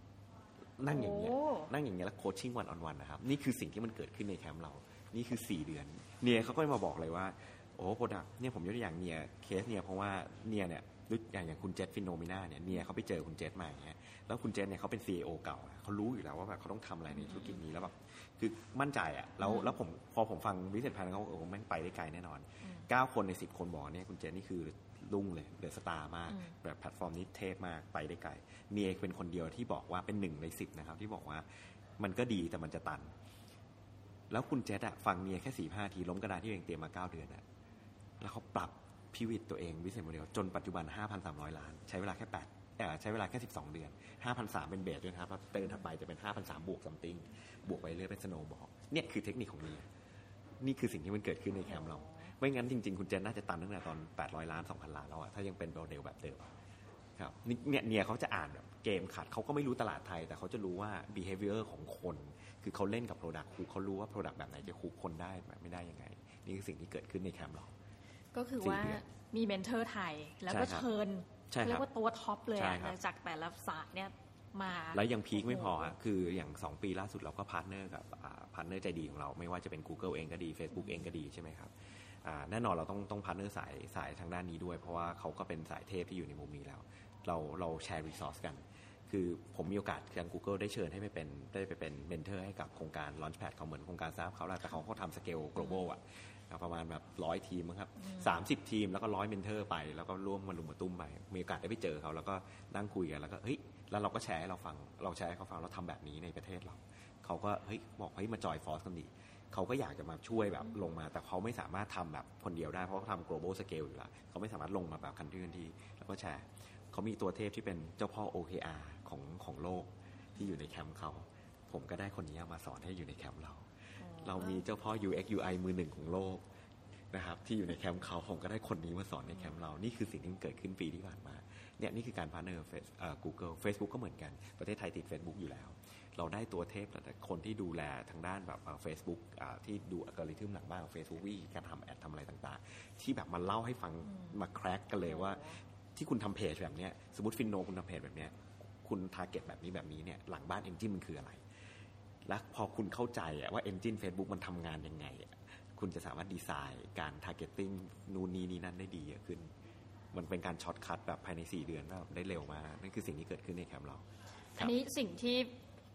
แล้วโคชชิ่งวันออนวันนะครับนี่คือสิ่งที่มันเกิดขึ้นในแคมป์เรานี่คือ4เดือนเนียเขาก็มาบอกเลยว่าโอ้โปรดักต์เนี่ยผมยกตัวอย่างเนียเคสเนี่ยเพราะว่าเนียเนี่ยอย่างคุณเจษฟิโนมิน่าเนี่ยเนียเขาไปเจอคุณเจษมาอย่างเงี้ยแล้วคุณเจษเนี่ยเขาเป็น CEO เก่าเขารู้อยู่แล้วว่าแบบเขาต้องทำอะไรในธุรกิจนี้แล้วแบบคือมั่นใจอ่ะแล้วผมพอผมฟังวิสัยทัศน์เขาแม่งไปได้ไกลแน่นอน9คนใน10คนบอกเนี่ยคุณเจษนี่คือรุ่งเลยเดอะสตาร์มากแบบแพลตฟอร์มนี้เทพมากไปได้ไกลเนียเป็นคนเดียวที่บอกว่าเป็น1ใน10นะครับที่บอกว่ามันก็ดีแต่มันจะตันแล้วคุณเจษอะฟังเนียแค่4-5 ทีล้มกระดานที่เองเตรียมมา9เดือนอะแล้วเขาปรับพิวิตตัวเองbusiness modelจนปัจจุบัน 5,300 ล้านใช้เวลาแค่ใช้เวลาแค่12เดือน 5,300 เป็นเบสด้วยนะครับแล้วเติมถัดไปจะเป็น 5,300 บวก something บวกไปเรื่อยเป็น snowball เนี่ยคือเทคนิคของนี่คือสิ่งที่มันเกิดขึ้นในแคมป์เราไม่งั้นจริงๆคุณเจนน่าจะตันตั้งแต่ตอน800 ล้าน 2,000 ล้านแล้วอะถ้ายังเป็นโมเดลแบบเดิมครับเนี่ยเขาจะอ่านแบบเกมขัดเขาก็ไม่รู้ตลาดไทยแต่เขาจะรู้ว่า behavior ของคนคือเขาเล่นกับ product เขารู้ว่า product แบบไหนจะคุกคนได้แบบไม่ได้ยังไงนี่คือสิ่งที่เกิดขึ้นในแคมป์เราก็คือว่ามีเมนเทอร์ไทยแล้วก็เชิญเรียกว่าตัวท็อปเลยจากแต่ละศาสตร์เนี่ยมาแล้วยังพีคไม่พอคืออย่าง2ปีล่าสุดเราก็พาร์ทเนอร์กับพาร์ทเนอร์ใจดีของเราไม่ว่าจะเป็น Google เองก็ดี Facebook เองก็ดีใช่ไหมครับแน่นอนเราต้องพาร์ทเนอร์สายทางด้านนี้ด้วยเพราะว่าเขาก็เป็นสายเทพที่อยู่ในมุมนี้แล้วเราแชร์รีซอสกันคือผมมีโอกาสทาง Google ได้เชิญให้ได้ไปเป็นเมนเทอร์ให้กับโครงการ Launchpad เขาเหมือนโครงการStartUpเขาแหละแต่เขาทำสเกล global อ่ะประมาณแบบ100ทีมครับ30ทีมแล้วก็100เมนเทอร์ไปแล้วก็ร่วมมาลุมมาตุ้มไปมีโอกาสได้ไปเจอเขาแล้วก็นั่งคุยกันแล้วก็เฮ้ยแล้วเราก็แชร์ให้เราฟังเราแชร์ให้เขาฟังเราทำแบบนี้ในประเทศเขาก็เฮ้ยบอกเฮ้ยมาจอยฟอร์สกันดิเขาก็อยากจะมาช่วยแบบลงมาแต่เขาไม่สามารถทำแบบคนเดียวได้เพราะเขาทำ global scale อยู่แล้วเขาไม่สามารถลงมาแบบคันที่แล้วก็แชร์เขามีตัวเทพที่เป็นเจ้าพ่อ OKR ของโลกที่อยู่ในแคมป์เขาผมก็ได้คนนี้มาสอนให้อยู่ในแคมป์เรามีเจ้าพ่อ UX UI มือ1ของโลกนะครับที่อยู่ในแคมป์เขาผมก็ได้คนนี้มาสอนในแคมป์เรานี่คือสิ่งที่เกิดขึ้นปีที่ผ่านมาเนี่ยนี่คือการพาร์ทเนอร์Google Facebook ก็เหมือนกันประเทศไทยติด Facebook อยู่แล้วเราได้ตัวเทพแต่คนที่ดูแลทางด้านแบบFacebook ที่ดูอัลกอริทึมหลังบ้านของ Facebook วิธีการทำแอดทำอะไรต่างๆที่แบบมาเล่าให้ฟังมาแคร็กกันเลยว่าที่คุณทำเพจแบบนี้สมมติฟินโนคุณทำเพจแบบนี้คุณทาร์เก็ตแบบนี้เนี่ยหลังบ้านเอนจินมันคืออะไรและพอคุณเข้าใจว่า Engine Facebook มันทำงานยังไงคุณจะสามารถดีไซน์การ targeting นู่นนี่นั่นได้ดีเยอะขึ้นมันเป็นการช็อตคัทแบบภายใน4เดือนได้เร็วมากนั่นคือสิ่งที่เกิดขึ้นในแคมป์เราอันนี้สิ่งที่ผ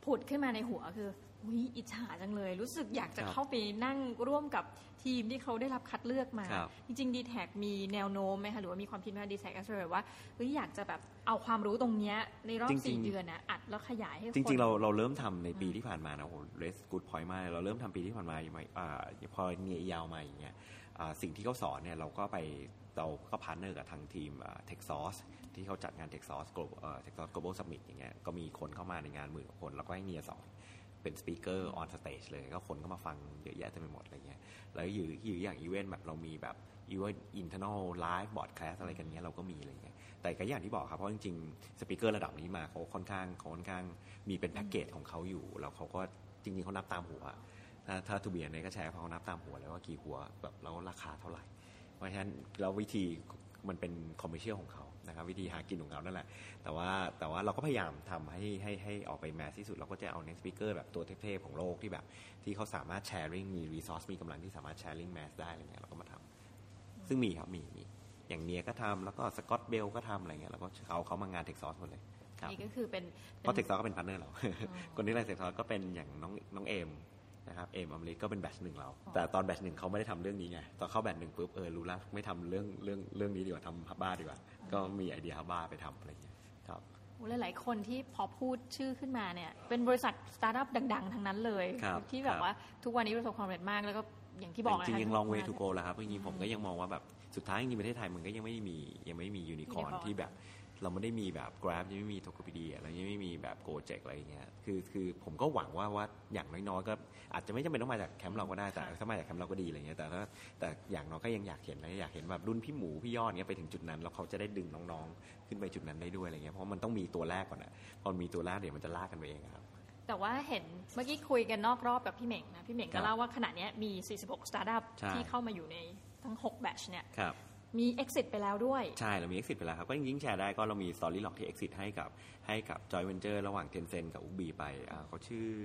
ผุดขึ้นมาในหัวคืออิจฉาจังเลยรู้สึกอยากจะเข้าไปนั่งร่วมกับทีมที่เขาได้รับคัดเลือกมาจริงๆ D-Tag มีแนวโน้มไหมคะหรือว่ามีความคิดไหม D-Tag Accelerate ว่าอยากจะแบบเอาความรู้ตรงนี้ในรอบ4 เดือนนะอัดแล้วขยายให้คนจริงๆเราเริ่มทำในปีที่ผ่านมานะโอ้โห Race Good Point มากเราเริ่มทำปีที่ผ่านมาพอเนียยาวมาอย่างเงี้ยสิ่งที่เขาสอนเนี่ยเราก็พาร์ทเนอร์กับทางทีมTechSauce ที่เขาจัดงาน TechSauce Global Summit อย่างเงี้ยก็มีคนเข้ามาในงาน10,000 กว่าคนแล้วก็ให้เนียสอนเป็นสปีกเกอร์ออนสเตจเลยก็คนก็มาฟังเยอะแยะเต็มไปหมดอะไรเงี้ยแล้วอย่างอีเวนต์แบบเรามีแบบอีเวนต์ internal live broadcast อะไรกันเงี้ยเราก็มีอะไรเงี้ยแต่ก็อย่างที่บอกครับเพราะจริงๆสปีกเกอร์ระดับนี้มาเขาค่อนข้างมีเป็นแพ็กเกจของเขาอยู่แล้วเขาก็จริงๆเขานับตามหัวถ้าทูเบียนเนี่ยก็แชร์เขานับตามหัวเลยว่ากี่หัวแบบแล้วราคาเท่าไหร่เพราะฉะนั้นแล้ววิธีมันเป็นคอมเมอร์เชียลของเขานะครับวิธีหากินของเขานั่นแหละแต่ว่าเราก็พยายามทำให้ออกไปแมสที่สุดเราก็จะเอา next speaker แบบตัวเทพๆของโลกที่แบบที่เขาสามารถแชร์ริ่งมี resource มีกำลังที่สามารถแชร์ริ่งแมสได้อะไรเงี้ยเราก็มาทำซึ่งมีครับมีอย่างเนียก็ทำแล้วก็สกอตเบลก็ทำอะไรเงี้ยแล้วก็เขามางาน TechSauce หมดเลยนี่ก็คือเป็นเพราะ TechSauce ก็เป็นพาร์ทเนอร์เราคนที่ไล่ TechSauce ก็เป็นอย่างน้องเอมนะครับเอมอมฤตก็เป็นแบทช์ 1เราแต่ตอนแบทช์ 1เขาไม่ได้ทำเรื่องนี้ไงตอนเข้าแบทช์ 1ปุ๊บรู้แล้วไม่ทำเรื่องนี้ดีกว่าทำฮับบ้าดีกว่าก็มีไอเดียฮับบ้าไปทำอะไรอย่างเงี้ยครับหลายๆคนที่พอพูดชื่อขึ้นมาเนี่ยเป็นบริษัทสตาร์ทอัพดังๆทั้งนั้นเลยที่แบบว่าทุกวันนี้ประสบความสำเร็จมากแล้วก็อย่างที่บอกจริงๆยัง long way to go แล้วครับจริงๆผมก็ยังมองว่าแบบสุดท้ายจริงๆประเทศไทยมันก็ยังไม่มียูนิคอร์นที่แบบเราไม่ได้มีแบบ Grab ยังไม่มี Tokopedia แล้วยังไม่มีแบบ Gojek อะไรอย่างเงี้ยคือผมก็หวังว่าอย่างน้อยๆก็อาจจะไม่จำเป็นต้องมาจากแคมป์เราก็ได้แต่ถ้ามาจากแคมป์เราก็ดีอะไรเงี้ยแต่อย่างน้อยก็ยังอยากเห็นแบบรุ่นพี่หมูพี่ยอดเงี้ยไปถึงจุดนั้นแล้วเขาจะได้ดึงน้องๆขึ้นไปจุดนั้นได้ด้วยอะไรเงี้ยเพราะมันต้องมีตัวแรกก่อนนะพอมีตัวแรกเดี๋ยวมันจะลากกันไปเองครับแต่ว่าเห็นเมื่อกี้คุยกันนอกรอบกับพี่เหม่งนะพี่เหม่งก็เล่าว่าขณะนี้มี46สตาร์ทอัพที่เข้ามาอยู่ในทั้ง6 batch เนี่ยมี exit ไปแล้วด้วยใช่เรามี exit ไปแล้วครับก็ยิ่งแชร์ได้ก็เรามี story log ที่ exit ให้กับ joint venture ระหว่าง Tencent กับ UB ไปเขาชื่อ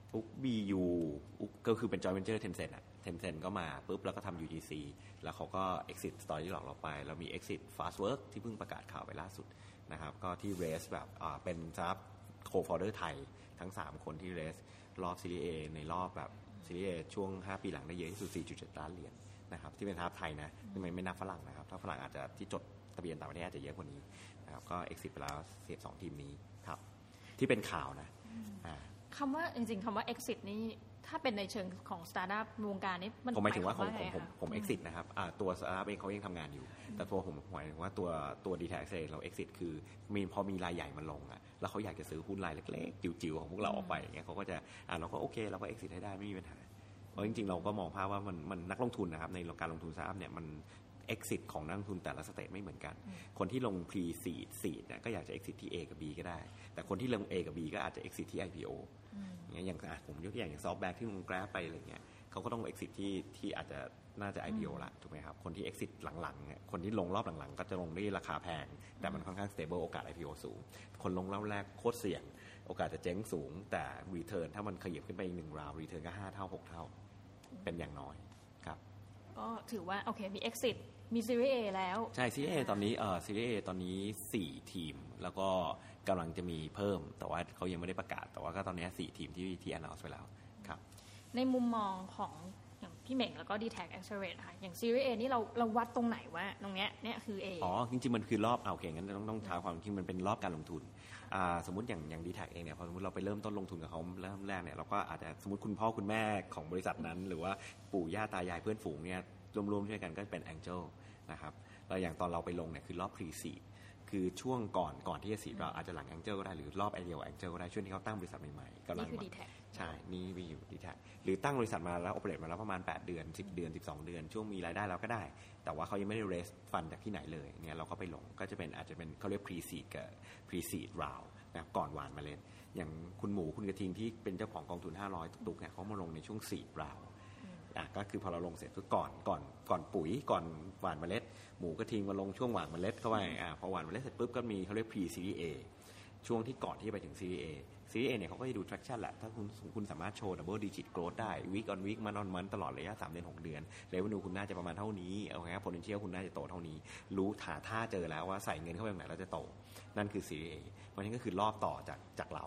UBU ก็คือเป็น joint venture Tencent Tencent ก็มาปุ๊บแล้วก็ทำ UTC แล้วเขาก็ exit story log เราไปเรามี exit Fastwork ที่เพิ่งประกาศข่าวไปล่าสุดนะครับก็ที่ raise แบบเป็นซับ co-founder ไทยทั้ง3คนที่ raise รอบ Series A ในรอบแบบ Series A ช่วง5ปีหลังได้เยอะที่สุด 4.7 ล้านเหรียญนะครับที่เป็นทัพไทยนะไม่นับฝรั่งนะครับถ้าฝรั่งอาจจะที่จดทะเบียนต่างประเทศอาจจะเยอะกว่านี้นะครับก็ exit ไปแล้ว12ทีมนี้ครับที่เป็นข่าวนะคำว่าจริงๆคำว่า exit นี่ถ้าเป็นในเชิงของสตาร์ทอัพวงการนี้มันผมหมายถึงว่าผม exit นะครับตัวสตาร์ทอัพเองเขายังทำงานอยู่แต่ตัวผมหมายถึงว่าตัว D-Tag เรา exit คือพอมีรายใหญ่มาลงแล้วเขาอยากจะซื้อหุ้นรายเล็กๆจิ๋วๆของพวกเราออกไปอย่างเงี้ยเขาก็จะเราก็โอเคเราก็ exit ให้ได้ไม่มีปัญหาเพราะจริงๆเราก็มองภาพว่ามันนักลงทุนนะครับในการลงทุนสตาร์ทอัพเนี่ยมัน exit ของนักลงทุนแต่ละสเตจไม่เหมือนกันคนที่ลง pre seed เนี่ยก็อยากจะ exit ที่ A กับ B ก็ได้แต่คนที่ลง A กับ B ก็อาจจะ exit ที่ IPO อย่างผมยกตัวอย่างSoftBank ที่ลง Grab ไปอะไรเงี้ยเขาก็ต้อง exit ที่อาจจะน่าจะ IPO ละถูกไหมครับคนที่ exit หลังๆคนที่ลงรอบหลังๆก็จะลงด้วยราคาแพงแต่มันค่อนข้าง stable โอกาส IPO สูงคนลงรอบแรกโคตรเสี่ยงโอกาสจะเจ๊งสูงแต่ return ถ้ามันขยับขึ้นไปอีก1 round return ก็5 เท่า 6 เท่าเป็นอย่างน้อยครับก็ถือว่าโอเคมี exit มี Series A แล้วใช่ Series A ตอนนี้Series A ตอนนี้4ทีมแล้วก็กำลังจะมีเพิ่มแต่ว่าเขายังไม่ได้ประกาศแต่ว่าก็ตอนนี้4ทีมที่ announce ไปแล้วครับในมุมมองของอย่างพี่เหม่งแล้วก็ D-Tag Accelerate ค่ะอย่าง Series A นี่เราวัดตรงไหนว่าตรงเนี้ยเนี่ยคือ A จริงๆมันคือรอบโอเคงั้นต้องท้าความจริงมันเป็นรอบการลงทุนสมมติอย่าง D-Tag เองเนี่ยพอสมมติเราไปเริ่มต้นลงทุนกับเขาเริ่มแรกเนี่ยเราก็อาจจะสมมติคุณพ่อคุณแม่ของบริษัทนั้นหรือว่าปู่ย่าตายายเพื่อนฝูงเนี่ยรวมๆช่วยกันก็เป็น Angel นะครับแล้วอย่างตอนเราไปลงเนี่ยคือรอบ Pre-Seed คือช่วงก่อนที่จะซีดเราอาจจะหลัง Angel ก็ได้หรือรอบ Ideal Angel ก็ได้ช่วงที่เขาตั้งบริษัทใหม่ๆกำลังใช่นี่มีอยู่ D-Tag หรือตั้งบริษัทมาแล้ว operate มาแล้วประมาณ8เดือน10เดือน12เดือนช่วงมีรายได้เราก็ได้แต่ว่าเขายังไม่ได้ raise fund จากที่ไหนเลยเนี่ยเราก็ไปลงก็จะเป็นอาจจะเป็นเขาเรียก Pre-Seed กับ Pre-Seed round นะครับก่อนหวานเมล็ดอย่างคุณหมูคุณกระทิงที่เป็นเจ้าของกองทุน500ตุกๆเนี่ยเขามาลงในช่วงSeed roundก็คือพอเราลงเสร็จก็ก่อนปุ๋ยก่อนหว่านเมล็ดหมูกระทิงมาลงช่วงหว่านเมล็ดเข้าไปพอหว่านเมล็ดเสร็จปุ๊บก็มีเขาเรียก pre series A ช่วงที่ก่อนที่จะไปถึง series A เนี่ยเขาก็จะดู traction แหละถ้าคุณสามารถโชว์ double digit growth ได้ week on week month on month ตลอดระยะ3 เดือน 6 เดือน revenue คุณน่าจะประมาณเท่านี้โอเคครับ potential คุณน่าจะโตเท่านี้รู้ท่าเจอแล้วว่าใส่เงินเข้าไปตรงไหนแล้วจะโตนั่นคือ series A เพราะฉะนั้นก็คือรอบต่อจากเรา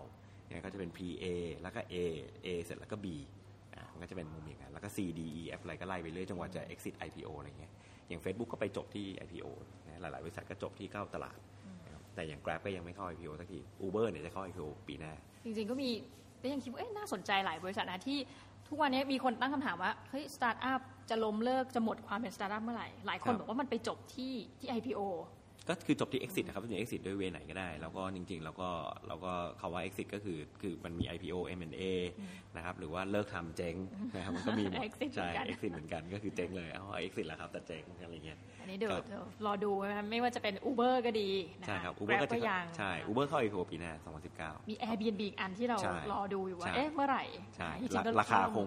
เนี่ยก็จะเป็น Pre A แล้วก็ A เสร็จแล้วก็ B มันก็จะเป็นมุมอย่างนั้นแล้วก็ C D E F อะไรก็ไล่ไปเรื่อยจนกว่าจะ exit IPO อะไรเงี้ยอย่าง Facebook ก็ไปจบที่ IPO นะหลายๆบริษัทก็จบที่เข้าตลาดแต่อย่าง Grab ก็ยังไม่เข้า IPO สักที Uber เนี่ยจะเข้า IPO ปีหน้าจริงๆก็มีก็ยังคิดว่าน่าสนใจหลายบริษัทนะที่ทุกวันนี้มีคนตั้งคำถามว่าเฮ้ยสตาร์ทอัพจะล้มเลิกจะหมดความเป็นสตาร์ทอัพเมื่อไหร่หลายคนบอกว่ามันไปจบที่ IPO ก็คือจบที่ exit นะครับจะ exit ด้วยเวไหนก็ได้แล้วก็จริงๆเราก็คำว่า exit ก็คือมันมี IPO M&A นะครับหรือว่าเลิกทำเจ๊งนะครับมันก็มีหมดใช่ exit เหมือนกันก็คือเจ๊งเลยexit แล้วครับแต่เจ๊งอะไรเงี้ยอันนี้เดี๋ยวรอดูนะครับไม่ว่าจะเป็น Uber ก็ดีนะใช่คะครับ Uber ก็จะใช่ Uber เข้า IPO ปีหน้า2019 มี Airbnb อีกอันที่เรารอดูอยู่ว่าเมื่อไหร่ใช่ราคาค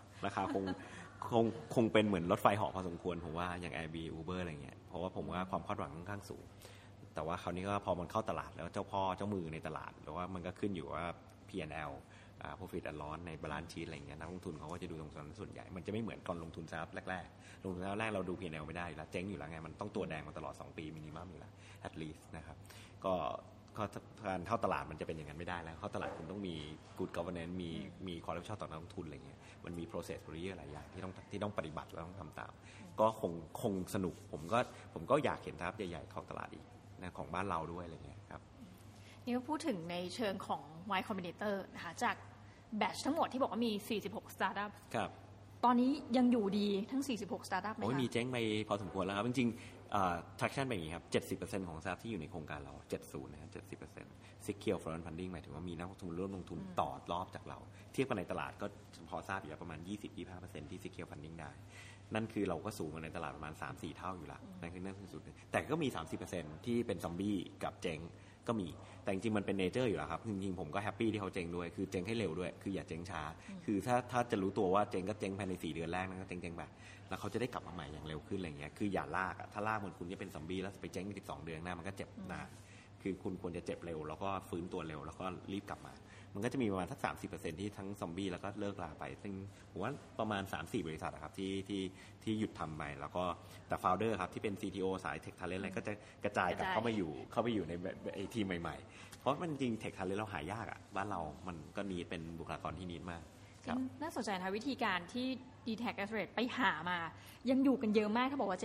งเป็นเหมือนรถไฟเหาะพอสมควรผมว่าอย่าง Airbnb Uber อะไรเงี้ยเพราะว่าผมว่าความคาดหวังค่อนข้างสูงแต่ว่าคราวนี้ก็พอมันเข้าตลาดแล้วเจ้าพ่อเจ้ามือในตลาดหรือว่ามันก็ขึ้นอยู่ว่า P&L profit and loss ใน balance sheet อะไรเงี้ยนักลงทุนเขาก็จะดูตรงนั้นส่วนใหญ่มันจะไม่เหมือนก่อนลงทุนซับแรกๆลงทุนแรกเราดู P&L ไม่ได้แล้วเจ๊งอยู่แล้วไงมันต้องตัวแดงมาตลอด2ปีมินิมัมอยู่แล้ว at least นะครับก็การเข้าตลาดมันจะเป็นอย่างนั้นไม่ได้แล้วเข้าตลาดคุณต้องมี good governance มีความรับผิดชอบต่อนักลงทุนอะไรเงี้ยมันมี process เยอะหลายอย่างที่ต้องปฏิบัติแล้วต้องทำตามก็คงสนุกผมก็อยากเห็นทัพใหญ่ๆเข้าตลาดอีกนะของบ้านเราด้วยอะไรเงี้ยครับนี่ก็พูดถึงในเชิงของ Y Combinator นะคะจากแบตช์ทั้งหมดที่บอกว่ามี46 startup ครับตอนนี้ยังอยู่ดีทั้ง46 startup ไหมคะมีเจ๊งไปพอสมควรแล้วครับจริงๆtraction เป็นอย่างนี้ครับ 70% ของ startup ที่อยู่ในโครงการเรา70นะครับ 70% secure foreign funding หมายถึงว่ามีนักลงทุนร่วมลงทุนต่อรอบจากเราเทียบกันในตลาดก็พอทราบอยู่แล้วประมาณ 20-25% ที่ secure funding ได้นั่นคือเราก็สูงกว่าในตลาดประมาณ 3-4 เท่าอยู่แล้วนั่นคือสุดแต่ก็มี 30% ที่เป็นซอมบี้กับเจ๊งก็มีแต่จริงๆมันเป็นเนเจอร์อยู่แล้วครับจริงๆผมก็แฮปปี้ที่เขาเจ๊งด้วยคือเจ๊งให้เร็วด้วยคืออย่าเจ๊งช้าคือถ้าจะรู้ตัวว่าเจ๊งก็เจ๊งภายใน4 เดือนแรกนั่นก็เจ๊งไปแล้วเขาจะได้กลับมาใหม่อย่างเร็วขึ้นอะไรเงี้ยคืออย่าลากถ้าลากเหมือนคุณจะเป็นซอมบี้แล้วไปเจ๊งใน12 เดือนหน้ามันก็เจ็บนานคือคุณควรจะเจ็บเร็วแล้วก็ฟื้นตัวเร็วแล้วก็รีบกลับมามันก็จะมีประมาณสัก 30% ที่ทั้งซอมบี้แล้วก็เลิกลาไปซึ่งผมว่าประมาณ 3-4 บริษัทครับที่หยุดทำไปแล้วก็แต่โฟลเดอร์ครับที่เป็น CTO สาย Tech Talent อะไรก็จะกระจายกลับเข้ามาอยู่ในทีมใหม่ๆเพราะมันจริง Tech Talent เราหายากบ้านเรามันก็นีดเป็นบุคลากรที่นีดมากน่าสนใจนะวิธีการที่ D-Tech Accelerate ไปหามายังอยู่กันเยอะมากถ้าบอกว่า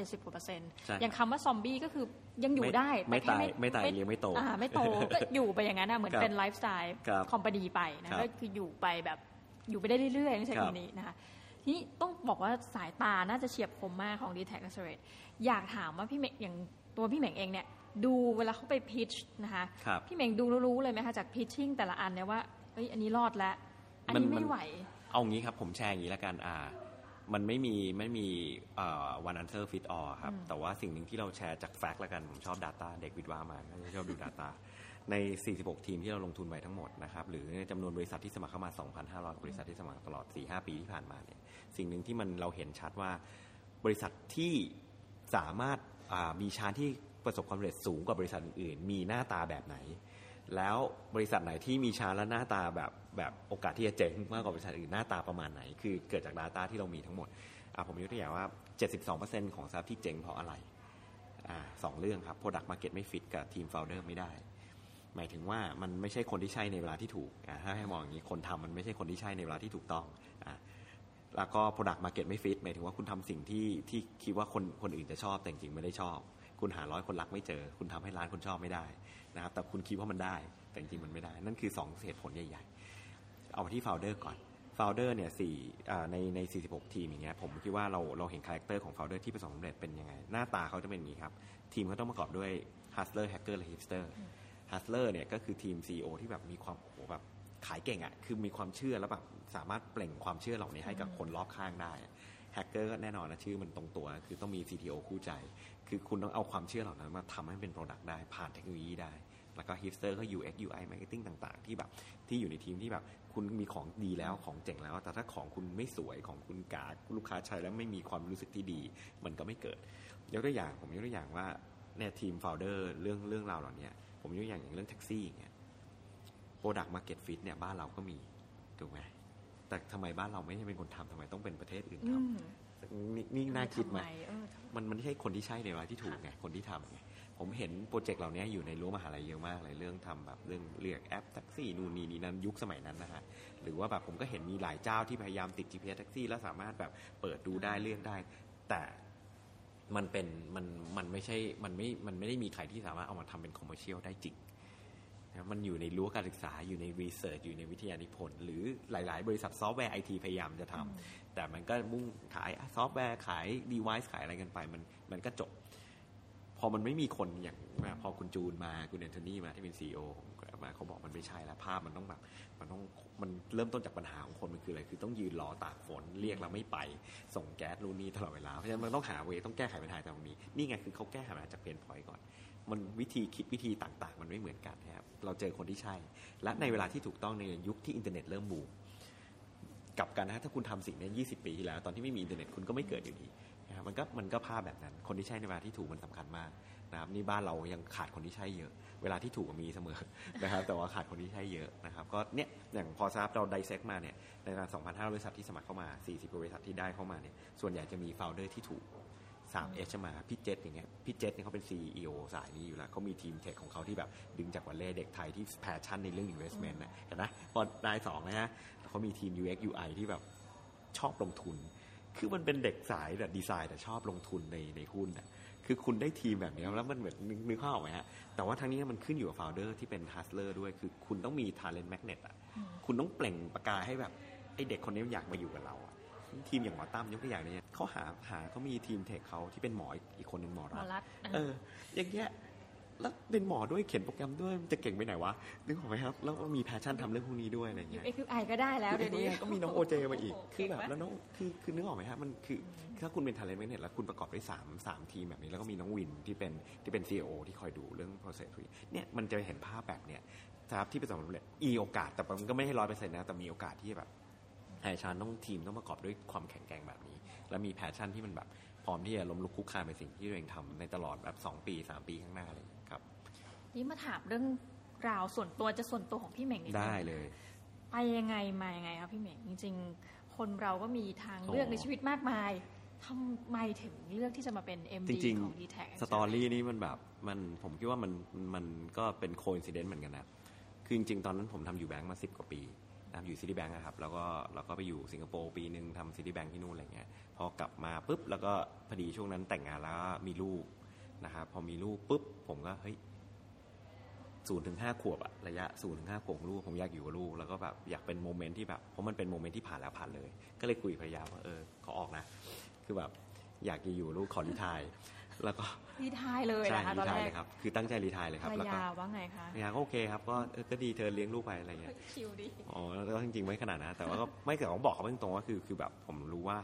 70% อย่างคำว่าซอมบี้ก็คือยังอยู่ได้ไม่ตายเลี้ยงไม่โตไม่โตก็อยู่ไปอย่างนั้นเหมือนเป็นไลฟ์สไตล์คอมพานีไปนะก็คืออยู่ไปแบบอยู่ไปได้เรื่อยๆไม่ใช่คนนี้นะคะทีนี้ต้องบอกว่าสายตาน่าจะเฉียบคมมากของ D-Tech Accelerate อยากถามว่าพี่เมย์อย่างตัวพี่เมย์เองเนี่ยดูเวลาเขาไปพิชนะคะพี่เมย์ดูรู้เลยไหมคะจากพิชชิ่งแต่ละอันเนี่ยว่าอันนี้รอดแล้วอันนี้ไม่ไหวเอางี้ครับผมแชร์อย่างนี้แล้วกันมันไม่มีone answer fit all ครับแต่ว่าสิ่งหนึ่งที่เราแชร์จากแฟกต์แล้วกันผมชอบ Data เด็กวิทย์ว่ามาชอบดู Data ใน46ทีมที่เราลงทุนไปทั้งหมดนะครับหรือจำนวนบริษัทที่สมัครเข้ามา 2,500 บริษัทที่สมัครตลอด 4-5 ปีที่ผ่านมาเนี่ยสิ่งหนึ่งที่เราเห็นชัดว่าบริษัทที่สามารถมีชาญที่ประสบความสำเร็จสูงกว่าบริษัทอื่นๆมีหน้าตาแบบไหนแล้วบริษัทไหนที่มีชาญและหน้าตาแบบโอกาสที่จะเจ๊งมากกว่าบริษัทอื่นหน้าตาประมาณไหนคือเกิดจาก Data ที่เรามีทั้งหมดผมยกตัวอย่างว่า 72% ของสตาร์ทอัพที่เจ๊งเพราะอะไร2 เรื่องครับ Product Market ไม่ฟิตกับทีม Founder ไม่ได้หมายถึงว่ามันไม่ใช่คนที่ใช่ในเวลาที่ถูกถ้าให้มองอย่างนี้คนทำมันไม่ใช่คนที่ใช่ในเวลาที่ถูกต้องแล้วก็ Product Market ไม่ฟิตหมายถึงว่าคุณทำสิ่งที่คิดว่าคนอื่นจะชอบแต่จริงๆไม่ได้ชอบคุณหา100 คนรักไม่เจอคุณทำให้ล้านคนชอบไม่ได้นะครับแต่คุณคิดว่ามันได้แต่จริงๆมันไม่ได้นั่นคือ2 เหตุผลใหญ่ๆเอาที่ Founder ก่อน Founder เนี่ยใน46 ทีมอย่างเงี้ยผมคิดว่าเราเห็นคาแรคเตอร์ของ Founder ที่ประสบความสำเร็จเป็นยังไงหน้าตาเขาจะเป็นอย่างนี้ครับทีมเขาต้องประกอบด้วย Hustler Hacker และ Hipster Hustler เนี่ยก็คือทีม CEO ที่แบบมีความแบบขายเก่งคือมีความเชื่อแล้วแบบสามารถเปล่งความเชื่อเหล่านี้ให้กับคนรอบข้างได้แฮกเกอร์ก็แน่นอนนะชื่อมันตรงตัวคือต้องมี CTO คู่ใจคือคุณต้องเอาความเชื่อเหล่านั้นมาทำให้เป็น product ได้ผ่านเทคโนโลยีได้แล้วก็ hipster ก็ UX UI marketing ต่างๆที่แบบที่อยู่ในทีมที่แบบคุณมีของดีแล้วของเจ๋งแล้วแต่ถ้าของคุณไม่สวยของคุณกากลูกค้าใช้แล้วไม่มีความรู้สึกที่ดีมันก็ไม่เกิดผมยกตัวอย่างว่าเนี่ยทีม founder เรื่องราวเหล่านี้ผมยกตัวอย่างเรื่องแท็กซี่อย่างเงี้ย product market fit เนี่ยบ้านเราก็มีถูกไหมแต่ทำไมบ้านเราไม่ใช่เป็นคนทำทำไมต้องเป็นประเทศอื่นทำนี่น่าคิดไหมมันไม่ใช่คนที่ใช่ในเวลาที่ถูกไงคนที่ทำไงพผมเห็นโปรเจกต์เหล่านี้อยู่ในรั้วมหาลัยเยอะมากเลยเรื่องทำแบบเรื่องเรียกแอปแท็กซี่นู่นนี่นั่นยุคสมัยนั้นนะฮะหรือว่าแบบผมก็เห็นมีหลายเจ้าที่พยายามติด GPS แท็กซี่แล้วสามารถแบบเปิดดูได้เลื่อนได้แต่มันไม่ใช่มันไม่ได้มีใครที่สามารถเอามาทำเป็นคอมเมอร์เชียลได้จริงนะมันอยู่ในรั้วการศึกษาอยู่ในรีเสิร์ชอยู่ในวิทยานิพนธ์หรือหลายๆบริษัทซอฟต์แวร์ไอทีพยายามจะทำแต่มันก็มุ่งขายซอฟต์แวร์ขาย device ขายอะไรกันไปมันก็จบพอมันไม่มีคนอย่างพอคุณจูนมาคุณแอนโทนีมาที่เป็น CEO มาเขาบอกมันไม่ใช่แล้วภาพมันต้องแบบมันเริ่มต้นจากปัญหาของคนมันคืออะไรคือต้องยืนรอตากฝนเรียกเราไม่ไปส่งแก๊สนู่นนี่ตลอดเวลาเพราะฉะนั้นมันต้องหาเวต้องแก้ไขปัญหาตรงนี้นี่ไงคือเขาแก้ไขปัญหาจากเพนพอยต์ก่อนมันวิธีคิดวิธีต่างๆมันไม่เหมือนกันนะครับเราเจอคนที่ใช่และในเวลาที่ถูกต้องในยุคที่อินเทอร์เน็ตเริ่มบูมกับกันนะถ้าคุณทำสิ่งนี้20 ปีที่แล้วตอนที่ไม่มีอินเทอร์เน็ตคุณก็ไม่เกิดอยู่ดีนะครับมันก็ภาพแบบนั้นคนที่ใช่ในเวลาที่ถูกมันสำคัญมากนะครับนี่บ้านเรายังขาดคนที่ใช่เยอะเวลาที่ถูกมีเสมอนะครับแต่ว่าขาดคนที่ใช่เยอะนะครับก็เนี่ยอย่างพอทราบเราไดเซกมาเนี่ยในการ 2,500 บริษัทที่สมัครเข้ามา40บริษัทที่ได้เข้ามาเนี่ยส่วนใหญ่จะมีโฟลเดอร์ที่ถูก3H มาพี่เจษอย่างเงี้ยพี่เจษเนี่ยเขาเป็น CEO สายนี้อยู่แล้วเขามีทีมเทคของเขาที่แบบดึงจากวัลเล่เด็กไทยที่แพชชั่นในเรื่อง investment นะเห็นไหมพอได้2นะฮะเขามีทีม UX UI ที่แบบชอบลงทุนคือมันเป็นเด็กสายแบบดีไซน์แต่ชอบลงทุนในหุ้นอ่ะคือคุณได้ทีมแบบนี้แล้วมันเหมือนนึกภาพออกไหมฮะแต่ว่าทั้งนี้มันขึ้นอยู่กับ founder ที่เป็น hustler ด้วยคือคุณต้องมี talent magnet อ่ะคุณต้องเปล่งประกายให้แบบไอ้เด็กคนนี้อยากมาอยู่กับเราทีมอย่างหมอตั้มยกตัวอย่างนี้เขาเขามีทีมเทคเขาที่เป็นหมออีกคนหนึ่งหมอรัฐอย่างเงี้ยแล้วเป็นหมอด้วยเขียนโปรแกรมด้วยจะเก่งไปไหนวะนึกออกไหมครับแล้วก็มีแพชชั่นทำเรื่องพวกนี้ด้วยอะไรเงี้ย UX/UI ก็ได้แล้วเดี๋ยวนี้ก็มีน้องโอเจมาอีกคือแบบแล้วน้องคือนึกออกไหมครับมันคือถ้าคุณเป็น talent magnet แล้วคุณประกอบด้วย3ทีมแบบนี้แล้วก็มีน้องวินที่เป็น CEO ที่คอยดูเรื่อง process เนี่ยมันจะเห็นภาพแบบเนี้ยครับที่ประสบความสำเร็จโอกาสแต่มันก็ไม่ให้ 100% นะแต่มีโอกาสที่แบบไอ้ชาญต้องทีมต้องประกอบด้วยความแข็งแกร่งแบบนี้แล้วมีแพชชั่นที่มันแบบพร้อมที่จะล้มลุกคลุกคลานในสิ่งที่ตัวเองทำในตลอดแบบ2 ปี 3 ปีข้างหน้าเลยครับนี่มาถามเรื่องราวส่วนตัวจะส่วนตัวของพี่เหม่งนิดนึงได้เลยไปยังไงมายังไงครับพี่เหม่งจริงๆคนเราก็มีทางเลือกในชีวิตมากมายทำไมถึงเลือกที่จะมาเป็น MD ของ DTAC สตอรี่นี้มันแบบผมคิดว่ามันก็เป็นโคอินซิเดนต์เหมือนกันนะคือจริงๆตอนนั้นผมทำอยู่แบงก์มา10 กว่าปีอยู่ซิตี้แบงก์นะครับแล้วก็ไปอยู่สิงคโปร์ปีนึงทำซิตี้แบงก์ที่นู่นอะไรเงี้ยพอกลับมาปุ๊บแล้วก็พอดีช่วงนั้นแต่งงานแล้วมีลูกนะครับพอมีลูกปุ๊บผมก็เฮ้ย0-5 ขวบอะระยะ0-5 ขวบลูกผมอยากอยู่กับลูกแล้วก็แบบอยากเป็นโมเมนต์ที่แบบเพราะมันเป็นโมเมนต์ที่ผ่านแล้วผ่านเลยก็เลยคุยภรรยาว่าขอออกนะคือแบบอยากจะอยู่ลูกขอรีไทร์แล้วก็รีไทร์เลยนะคะตอนแรกครับคือตั้งใจรีไทร์เลยครับแล้วก็ภรรยาว่าไงคะภรรยาก็โอเคครับก็ดีเธอเลี้ยงลูกไปอะไรเงี้ยชิลดีแล้วก็จริงๆไม่ขนาดนะแต่ว่าก็ไม่แต่ผมบอกเขาตรงๆว่าคือแบบผมรู้ว่า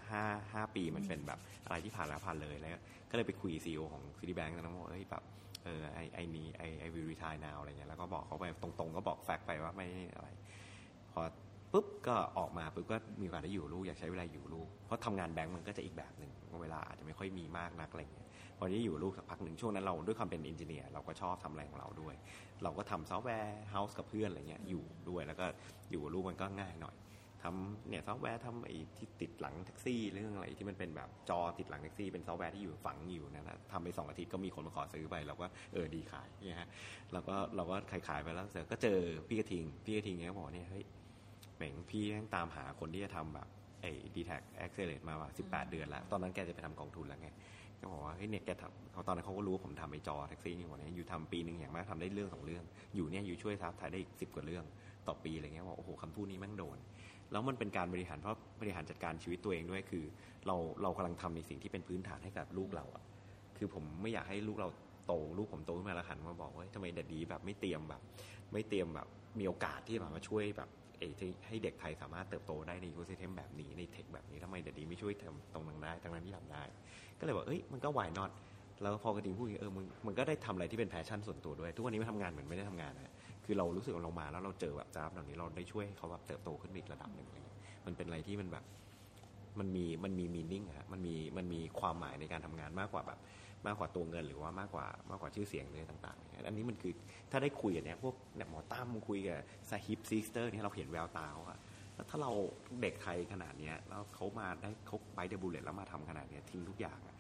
5 ปีมันเป็นแบบอะไรที่ผ่านแล้วผ่านเลยแล้วก็เลยไปคุย CEO ของ Citibank แล้วบอกแบบไอ้นี้ไอ้ will retire now อะไรเงี้ยแล้วก็บอกเขาไปตรงๆก็บอกแฟกต์ไปว่าไม่อะไรพอปุ๊บก็ออกมาปุ๊บก็มีโอกาสได้อยู่ลูกอยากใช้เวลาอยู่ลูกเพราะทำงานแบงก์มันก็จะอีกแบบนึงเวลาอาจจะไม่ค่อยมีมากนักอะไรเงี้ยพอได้อยู่ลูกสักพักหนึ่งช่วงนั้นเราด้วยความเป็นเอนจิเนียร์เราก็ชอบทำอะไรของเราด้วยเราก็ทำซอฟต์แวร์เฮาส์กับเพื่อนอะไรเงี้ยอยู่ด้วยแล้วก็อยู่ลูกมันก็ง่ายหน่อยทำเนี่ยซอฟต์แวร์ทำไอ้ที่ติดหลังแท็กซี่เรื่องอะไรที่มันเป็นแบบจอติดหลังแท็กซี่เป็นซอฟต์แวร์ที่อยู่ฝังอยู่นั่นนะทำไป2 อาทิตย์ก็มีคนมาขอซื้อไปเราก็ดีขายเนี่ยฮะเราก็ขายไปแล้วเสร็จก็เจอพี่กระทิงเนี่ยบอกเนี่ยเฮ้ยเหม่งพี่ยังตามหาคนที่จะทำแบบไอ้ DTAC Accelerate มาว่า18 เดือนแล้วตอนนั้นแกจะไปทำกองทุนแล้วไงก็บอกว่าเฮ้ยเนี่ยแกทำเขาตอนนั้นเขาก็รู้ว่าผมทำไอ้จอแท็กซี่นี่หมดเนี่ยอยู่ทำปีนึงอย่างมากทำได้เรื่อง2 เรื่องอยู่เนี่ยอยู่ช่วยซับถ่ายได้อีก10 กว่าเรื่องต่อปีอะไรเงี้ยว่าโอ้โหคำพูดนี้แม่งโดนแล้วมันเป็นการบริหารเพราะบริหารจัดการชีวิตตัวเองด้วยคือเรากำลังทำในสิ่งที่เป็นพื้นฐานให้กับลูกเราอ่ะคือผมไม่อยากให้ลูกเราโตลูกผมโตขึ้นมาแล้วหันมาบอกว่าทำไมแดดดี้แบบไม่เตรียมแบบมีโอกาสที่มาช่วยแบบให้เด็กไทยสามารถเติบโตได้ในอีโคซิสเต็มแบบนี้ในเทคแบบนี้ทำไมแดดดี้ไม่ช่วยทำตรงนั้นได้ทั้งนั้นที่ทำได้ก็เลยบอกมันก็ why not แล้วพอกระดิ่งพูดมันก็ได้ทำอะไรที่เป็นแพชชั่นส่วนตัวด้วยทุกวันนี้ไม่ทำงานเหมือนไม่ได้ทำงานนะคือเรารู้สึกว่าเรามาแล้วเราเจอแบบจ้าบเหล่านี้เราได้ช่วยให้เขาแบบเติบโตขึ้นอีกระดับหนึ่งอะไรเงี้ยมันเป็นอะไรที่มันแบบมันมีmeaning ฮะมันมีความหมายในการทำงานมากกว่าแบบมากกว่าตัวเงินหรือว่ามากกว่าชื่อเสียงอะไรต่างๆอันนี้มันคือถ้าได้คุยกันเนี่ยพวกหมอตั้มคุยกับซาฮิบซิสเตอร์เนี่ยเราเห็นแววตาเขาอะแล้วถ้าเราเด็กไทยขนาดนี้แล้วเขามาได้เขาไบเดอร์บูเลตแล้วมาทำขนาดนี้ทิ้งทุกอย่าง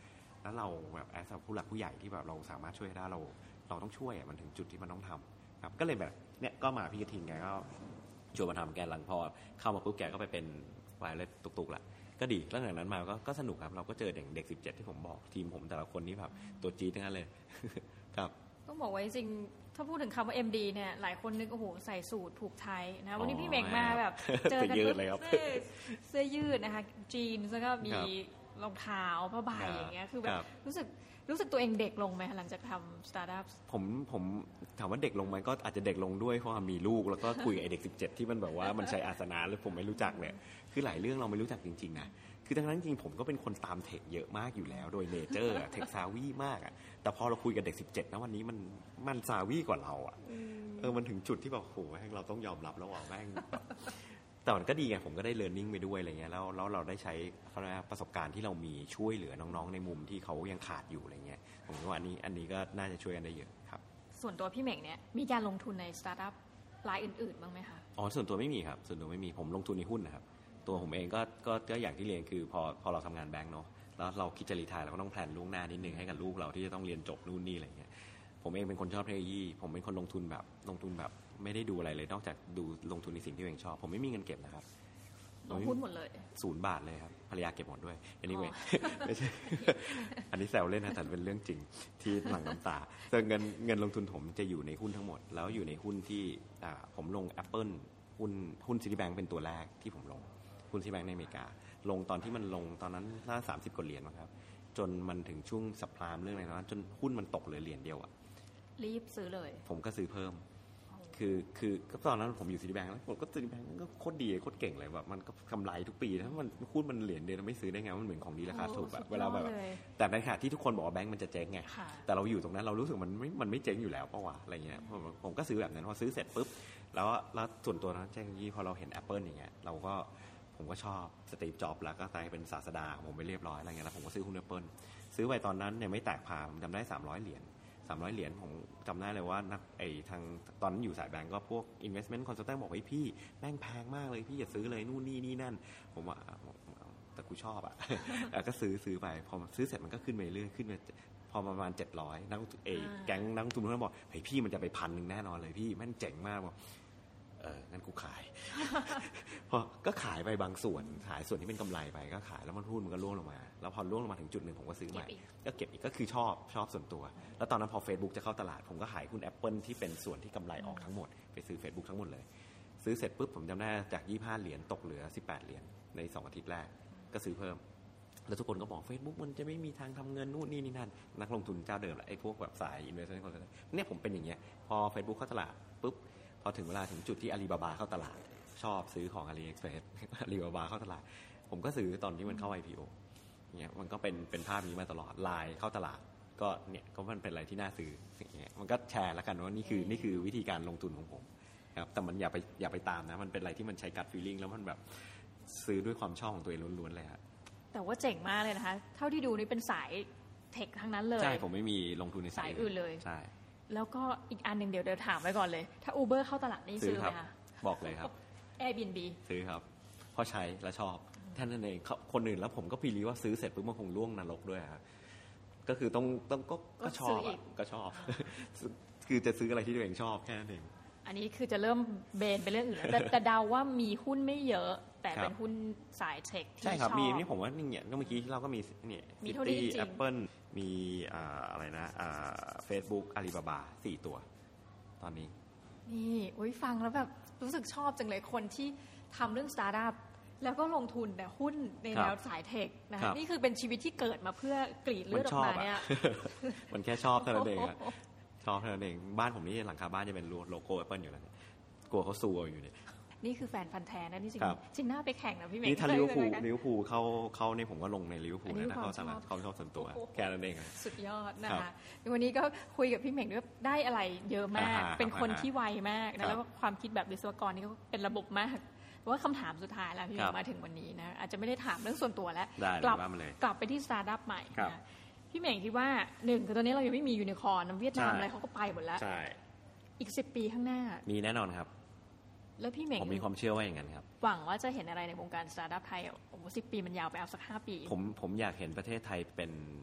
แล้วเราแบบแอสผู้หลักผู้ใหญ่ที่แบบเราสามารถช่วยได้เราต้องช่วยมันถึงจุดที่มันต้องทำครับก็เลยแบบเนี่ยก็มาพี่กระทิงแกก็ชวนมาทำแกหลังพอเข้ามาปุ๊บแกก็ไปเป็นฝ่ายเล่นตุกๆละก็ดีแล้วจากนั้นมาก็สนุกครับเราก็เจอเด็ก17ที่ผมบอกทีมผมแต่ละคนนี่แบบตัวจี๊ดทั้งนั้นเลย ครับต้องบอกว่าจริงถ้าพูดถึงคำว่า MD เนี่ยหลายคนนึกโอ้โหใส่สูทผูกไทยนะวันนี้พี่เม่งมาแบบเจอกันปุ๊บเสื้อยืดนะคะจีนแล้วก็มีรองเท้าผ้าใบอย่างเงี้ยคือแบบรู้สึกตัวเองเด็กลงไหมหลังจากทำสตาร์ทอัพผมถามว่าเด็กลงไหมก็อาจจะเด็กลงด้วยเพราะมีลูกแล้วก็คุยกับไอเด็ก17ที่มันแบบว่ามันใช้อาสนะแล้วผมไม่รู้จักเนี่ยคือหลายเรื่องเราไม่รู้จักจริงๆนะคือทั้งนั้นจริงผมก็เป็นคนตามเทคเยอะมากอยู่แล้วโดยเนเจอร์เทคซาวี่มากอ่ะแต่พอเราคุยกับเด็ก17นะวันนี้มันซาวี่กว่าเราอ่ะมันถึงจุดที่แบบโหแม่งเราต้องยอมรับแล้วว่าแม่งแต่มันก็ดีไงผมก็ได้เรียนรู้ไปด้วยอะไรเงี้ยแล้วเราได้ใช้ประสบการณ์ที่เรามีช่วยเหลือน้องๆในมุมที่เขายังขาดอยู่อะไรเงี้ยผมว่าอันนี้ก็น่าจะช่วยกันได้เยอะครับส่วนตัวพี่เม่งเนี่ยมีการลงทุนในสตาร์ทอัพรายอื่นๆบ้างไหมคะส่วนตัวไม่มีครับส่วนตัวไม่มีผมลงทุนในหุ้นนะครับตัวผมเองก็อย่างที่เรียนคือพอเราทำงานแบงก์เนาะแล้วเราคิดจะรีไทร์เราก็ต้องแพลนล่วงหน้านิดนึงให้กับลูกเราที่จะต้องเรียนจบนู่นนี่อะไรเงี้ยผมเองเป็นคนชอบเทคโนโลยีผมเป็นคนลงทุนแบบไม่ได้ดูอะไรเลยนอกจากดูลงทุนในสิ่งที่ตัวเองชอบผมไม่มีเงินเก็บนะครับลงหุ้นหมดเลย 0 บาทเลยครับภรรยาเก็บหมดด้วยanyway ไม่ใช่อันนี้แซวเล่นนะแต่เป็นเรื่องจริงที่หลั่งน้ำตาแต่เงินลงทุนผมจะอยู่ในหุ้นทั้งหมดแล้วอยู่ในหุ้นที่ผมลง Apple หุ้น Citibank เป็นตัวแรกที่ผมลงหุ้น Citibank ในอเมริกาลงตอนที่มันลงตอนนั้นน่า30 กว่าเหรียญนะครับจนมันถึงช่วงซับไพรม์เรื่องอะไรนั้นจนหุ้นมันตกเหลือเหรียญเดียวอ่ะรีบซื้อเลยผมก็ซื้อเพิ่มคือตอนนั้นผมอยู่ซิตี้แบงค์แล้วผมก็ซิตี้แบงค์ก็โคตรดีโคตรเก่งเลยแบบมันก็กำไรทุกปีถ้ามันหุ้นมันเหรียญเดียวเราไม่ซื้อได้ไงมันเหมือนของดีราคาถูกแบบเวลาแบบแต่ในขณะที่ทุกคนบอกว่าแบงค์มันจะเจ๊งไงแต่เราอยู่ตรงนั้นเรารู้สึกมันไม่เจ๊งอยู่แล้วป่ะวะอะไรเงี้ยผมก็ซื้อแบบนั้นพอซื้อเสร็จปุ๊บแล้วส่วนตัวนั้นเทคโนโลยีพอเราเห็น Apple อย่างเงี้ยผมก็ชอบสตีฟจ็อบส์แล้วก็กลายเป็นศาสดาของผมไปเรียบร้อยอะไรเงี้ยแล้วผมก็ซื้อหุ้น Apple ซื้อไปตอนนั้นเนี่ยไม่แตกพาผมจำได้300 เหรียญผมจำได้เลยว่าทางตอนนั้นอยู่สายแบงก์ก็พวก investment consultant บอกว่าพี่แม่งแพงมากเลยพี่อย่าซื้อเลยนู่นนี่นั่นผมว่าแต่กูชอบอ่ะ ก็ซื้อไปพอซื้อเสร็จมันก็ขึ้นไปเรื่อยขึ้นไปพอประมาณ700นักแก๊งนักลงทุนเขาบอกเฮ้ยพี่มันจะไป1,000แน่นอนเลยพี่แม่งเจ๋งมากบอกงั้นกูขาย พอก็ขายไปบางส่วนขายส่วนที่เป็นกำไรไปก็ขายแล้วมันหุ้นมันก็ร่วงลงมาแล้วพอร่วงลงมาถึงจุดหนึ่งผมก็ซื้อใหม่ก็เก็บอีกก็คือชอบส่วนตัวแล้วตอนนั้นพอ Facebook จะเข้าตลาดผมก็ขายหุ้น Apple ที่เป็นส่วนที่กำไรออกทั้งหมดไปซื้อ Facebook ทั้งหมดเลยซื้อเสร็จปุ๊บผมจำได้จาก25 เหรียญตกเหลือ18 เหรียญใน2 อาทิตย์แรกก็ซื้อเพิ่มแล้วทุกคนก็บอก Facebook มันจะไม่มีทางทำเงินนู่นนี่นั่นนักลงทุนเจ้าเดิมแหละไอ้พวกแบบสาย investment เนี่ยผมเป็นอย่างเงี้ยพอ Facebook เข้าตลาดปุ๊บพอถึงเวลาถึงจุดที่อาลีบาบาเข้าตลาดชอบซื้อของอาลีเอ็กซ์เพรสอาลีบาบาเข้าตลาดผมก็ซื้อตอนที่มันเข้า IPO เนี่ยมันก็เป็นภาพนี้มาตลอดไลน์เข้าตลาดก็เนี่ยก็มันเป็นอะไรที่น่าซื้ออย่างเงี้ยมันก็แชร์แล้วกันว่านี่คือวิธีการลงทุนของผมครับแต่มันอย่าไปตามนะมันเป็นอะไรที่มันใช้กัดฟีลลิ่งแล้วมันแบบซื้อด้วยความชอบของตัวเองล้วนๆเลยครับแต่ว่าเจ๋งมากเลยนะคะเท่าที่ดูนี่เป็นสายเทคทั้งนั้นเลยใช่ผมไม่มีลงทุนในสายอื่นเลยใช่แล้วก็อีกอันหนึ่งเดี๋ยวถามไว้ก่อนเลยถ้า Uber เข้าตลาดนี่ซื้อไหมคะบอกเลยครับ Airbnb ซื้อครับเพราะใช้และชอบแค่นั้นเองคนอื่นแล้วผมก็พีรีว่าซื้อเสร็จปุ๊บมันคงล่วงนรกด้วยครับก็คือต้องก็ชอบก็ชอบคือจะซื้ออะไรที่ตัวเองชอบแค่นั้นเองอันนี้คือจะเริ่มเบนไปเรื่องอื่นแล้วแต่เดาว่ามีหุ้นไม่เยอะแต่เป็นหุ้นสายเทคที่ชอบใช่ครับมีนี่ผมว่าเนี่ยก็เมื่อกี้เราก็มีเนี่ยCity Apple มีอะไรนะFacebook Alibaba 4 ตัวตอนนี้นี่ฟังแล้วแบบรู้สึกชอบจังเลยคนที่ทำเรื่องสตาร์ทอัพแล้วก็ลงทุนแต่หุ้นในแนวสายเทคนะคะนี่คือเป็นชีวิตที่เกิดมาเพื่อกรีดเลือดออกมาเนี่ยมันแค่ชอบเท่านั้นเองชอบเท่านั้นเองบ้านผมนี่หลังคาบ้านจะเป็นโลโก้ Apple อยู่แล้วกลัวเขาซูเอาอยู่เนี่ยนี่คือแฟนพันธุ์แท้นะนี่จริงน่าไปแข่งนะพี่เมย์นี่ถ้าลิเวอร์พูลเข้านี่ผมก็ลงในลิเวอร์พูลนะเขาชอบส่วนตัวแค่นั้นเองสุดยอดนะคะวันนี้ก็คุยกับพี่เมย์ด้วยได้อะไรเยอะมากเป็นคนที่ไวมากแล้วก็ความคิดแบบวิศวกรนี่ก็เป็นระบบมากว่าคำถามสุดท้ายแล้วพี่เมย์มาถึงวันนี้นะอาจจะไม่ได้ถามเรื่องส่วนตัวแล้วกลับไปที่สตาร์ทอัพใหม่นะพี่เมย์คิดว่า1คือตอนนี้เรายังไม่มียูนิคอร์นเวียดนามอะไรเขาก็ไปหมดแล้วอีก10 ปีข้างหน้ามีแน่นอนครับแล้วพี่เมงผมมีความเชื่อว่าอย่างนั้นครับหวังว่าจะเห็นอะไรในวงการสตาร์ทอัพไทยโอ้โห10 ปีมันยาวไปเอาสัก5 ปีผมอยากเห็นประเทศไทยเป็น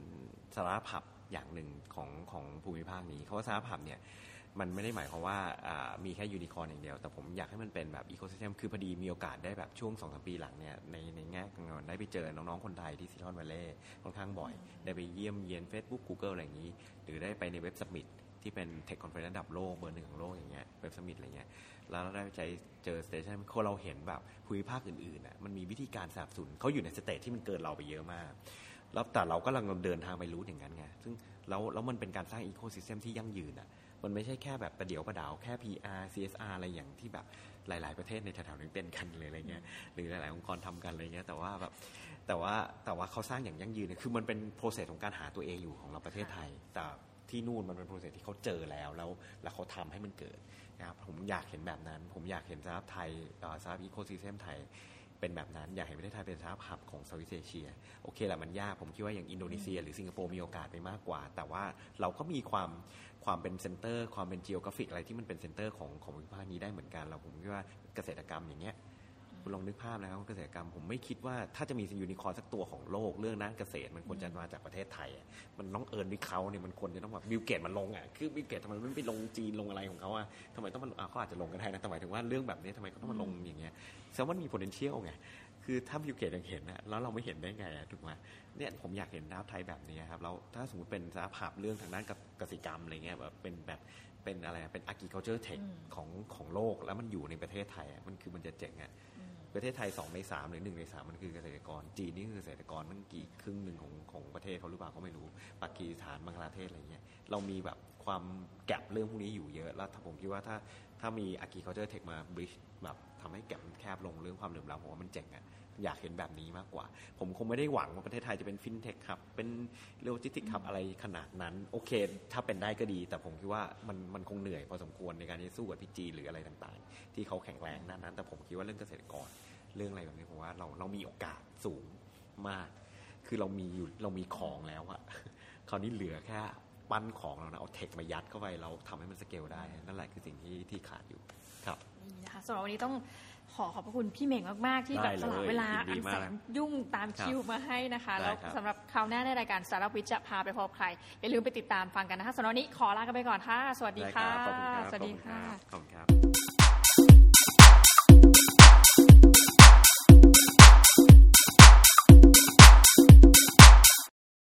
สตาร์ทอัพหับอย่างหนึ่งของภูมิภาคนี้เพราะว่าสตาร์ทอัพหับเนี่ยมันไม่ได้หมายความว่ามีแค่ยูนิคอร์นอย่างเดียวแต่ผมอยากให้มันเป็นแบบอีโคซิสเต็มคือพอดีมีโอกาสได้แบบช่วง 2-3 ปีหลังเนี่ยในแง่ของงานได้ไปเจอน้องๆคนไทยที่ซิลิคอนวัลเลย์ค่อนข้างบ่อยได้ไปเยี่ยมเยียน Facebook Google อะไรอย่างนี้หรือได้ไปในเว็บซัมมิตที่เป็นเทคคอนเฟอเรนซ์ระดับโลกเบอร์ 1ของโลกอย่างเงี้ยเว็บซัมมิตอะไรเงี้ยแล้วได้ไปเจอสเตชันคนเราเห็นแบบภูมิภาคอื่นๆน่ะมันมีวิธีการสนับสนุนเขาอยู่ในสเตจที่มันเกินเราไปเยอะมากแล้วแต่เราก็กำลังเดินทางไปรู้อย่างนั้นไงซึ่งแล้วมันเป็นการสร้างอีโคซิสเต็มที่ยั่งยืนอ่ะมันไม่ใช่แค่แบบประเดี๋ยวประดาวแค่ PR CSR อะไรอย่างที่แบบหลายๆประเทศในแถวๆนี้เป็นกันเลยอะไรเงี้ยหรือหลายๆองค์กรทำกันอะไรเงี้ยแต่ว่าเขาสร้างอย่างยั่งยืนคือมันเป็นโปรเซสของการหาตัวเองอยู่ของเราประเทศไทยแต่ที่นู่นมันเป็นโปรเซสที่เขาเจอแล้วเขาทำให้มันเกิดนะครับผมอยากเห็นแบบนั้นผมอยากเห็นสตาร์ทอัพไทยสตาร์ทอัพอีโคซิสเต็มไทยเป็นแบบนั้นอยากเห็นประเทศไทยเป็นสตาร์ทอัพฮับของเซาท์อีสต์เอเชียโอเคแหละมันยากผมคิดว่าอย่างอินโดนีเซียหรือสิงคโปร์มีโอกาสไปมากกว่าแต่ว่าเราก็มีความเป็นเซ็นเตอร์ความเป็นจีโอกราฟิกอะไรที่มันเป็นเซ็นเตอร์ของภูมิภาคนี้ได้เหมือนกันผมคิดว่าเกษตรกรรมอย่างเงี้ยคุณลองนึกภาพนะครับเกษตรกรรมผมไม่คิดว่าถ้าจะมียูนิคอร์นสักตัวของโลกเรื่องด้านเกษตรมันควรจะมาจากประเทศไทยมันต้องเอิร์นด้วยเขาเนี่ยมันควรจะต้องแบบบิลเกตมันลงคือบิลเกตทำไมไม่ไปลงจีนลงอะไรของเขาทำไมต้องมันเขาอาจจะลงกันได้นะแต่หมายถึงว่าเรื่องแบบนี้ทำไมเขาต้องมาลงอย่างเงี้ยแสดงว่ามันมี potential ไงคือถ้าบิลเกตยังเห็นนะแล้วเราไม่เห็นได้ไงถูกไหมเนี่ยผมอยากเห็นสตาร์ทอัพไทยแบบนี้ครับแล้วถ้าสมมติเป็นสตาร์ทอัพเรื่องทางด้านเกษตรกรรมอะไรเงี้ยแบบเป็นอะไรเป็น agriculture tech ของโลกแล้วมันอยู่ในประเทศไทยมันจะเจ๋งประเทศไทย2 ใน 3หรือ1 ใน 3มันคือเกษตรกรจีนนี่คือเกษตรกรมันกี่ครึ่งหนึ่งของประเทศเขาหรือเปล่าก็ไม่รู้ปากีสถานบังกลาเทศอะไรเงี้ยเรามีแบบความแกลบเรื่องพวกนี้อยู่เยอะแล้วผมคิดว่าถ้ามี agriculture tech มา bridge แบบทำให้แกลบมันแคบลงเรื่องความเหลื่อมล้ำผมว่ามันเจ๋งอยากเห็นแบบนี้มากกว่าผมคงไม่ได้หวังว่าประเทศไทยจะเป็นฟินเทคครับเป็นโลจิสติกส์ครับอะไรขนาดนั้นโอเคถ้าเป็นได้ก็ดีแต่ผมคิดว่ามันคงเหนื่อยพอสมควรในการที่สู้กับพี่จีหรืออะไรต่างๆที่เขาแข็งแรงนั้นแต่ผมคิดว่าเรื่องเกษตรกรเรื่องอะไรแบบนี้ผมว่าเรามีโอกาสสูงมากคือเรามีของแล้วอะคราวนี้เหลือแค่ปั้นของเราเอาเทคมายัดเข้าไปเราทำให้มันสเกลได้นั่นแหละคือสิ่งที่ขาดอยู่ครับนี่นะคะสำหรับวันนี้ต้องขอบพระคุณพี่เหม่งมากๆที่แบบสละเวลาอันแสนยุ่งตามคิวมาให้นะคะแล้วสำหรับคราวหน้าในรายการ Startup Week จะพาไปพบใครอย่าลืมไปติดตามฟังกันนะคะสำหรับวันนี้ขอลากันไปก่อนค่ะสวัสดีค่ะสวัสดีค่ะขอบคุณครับ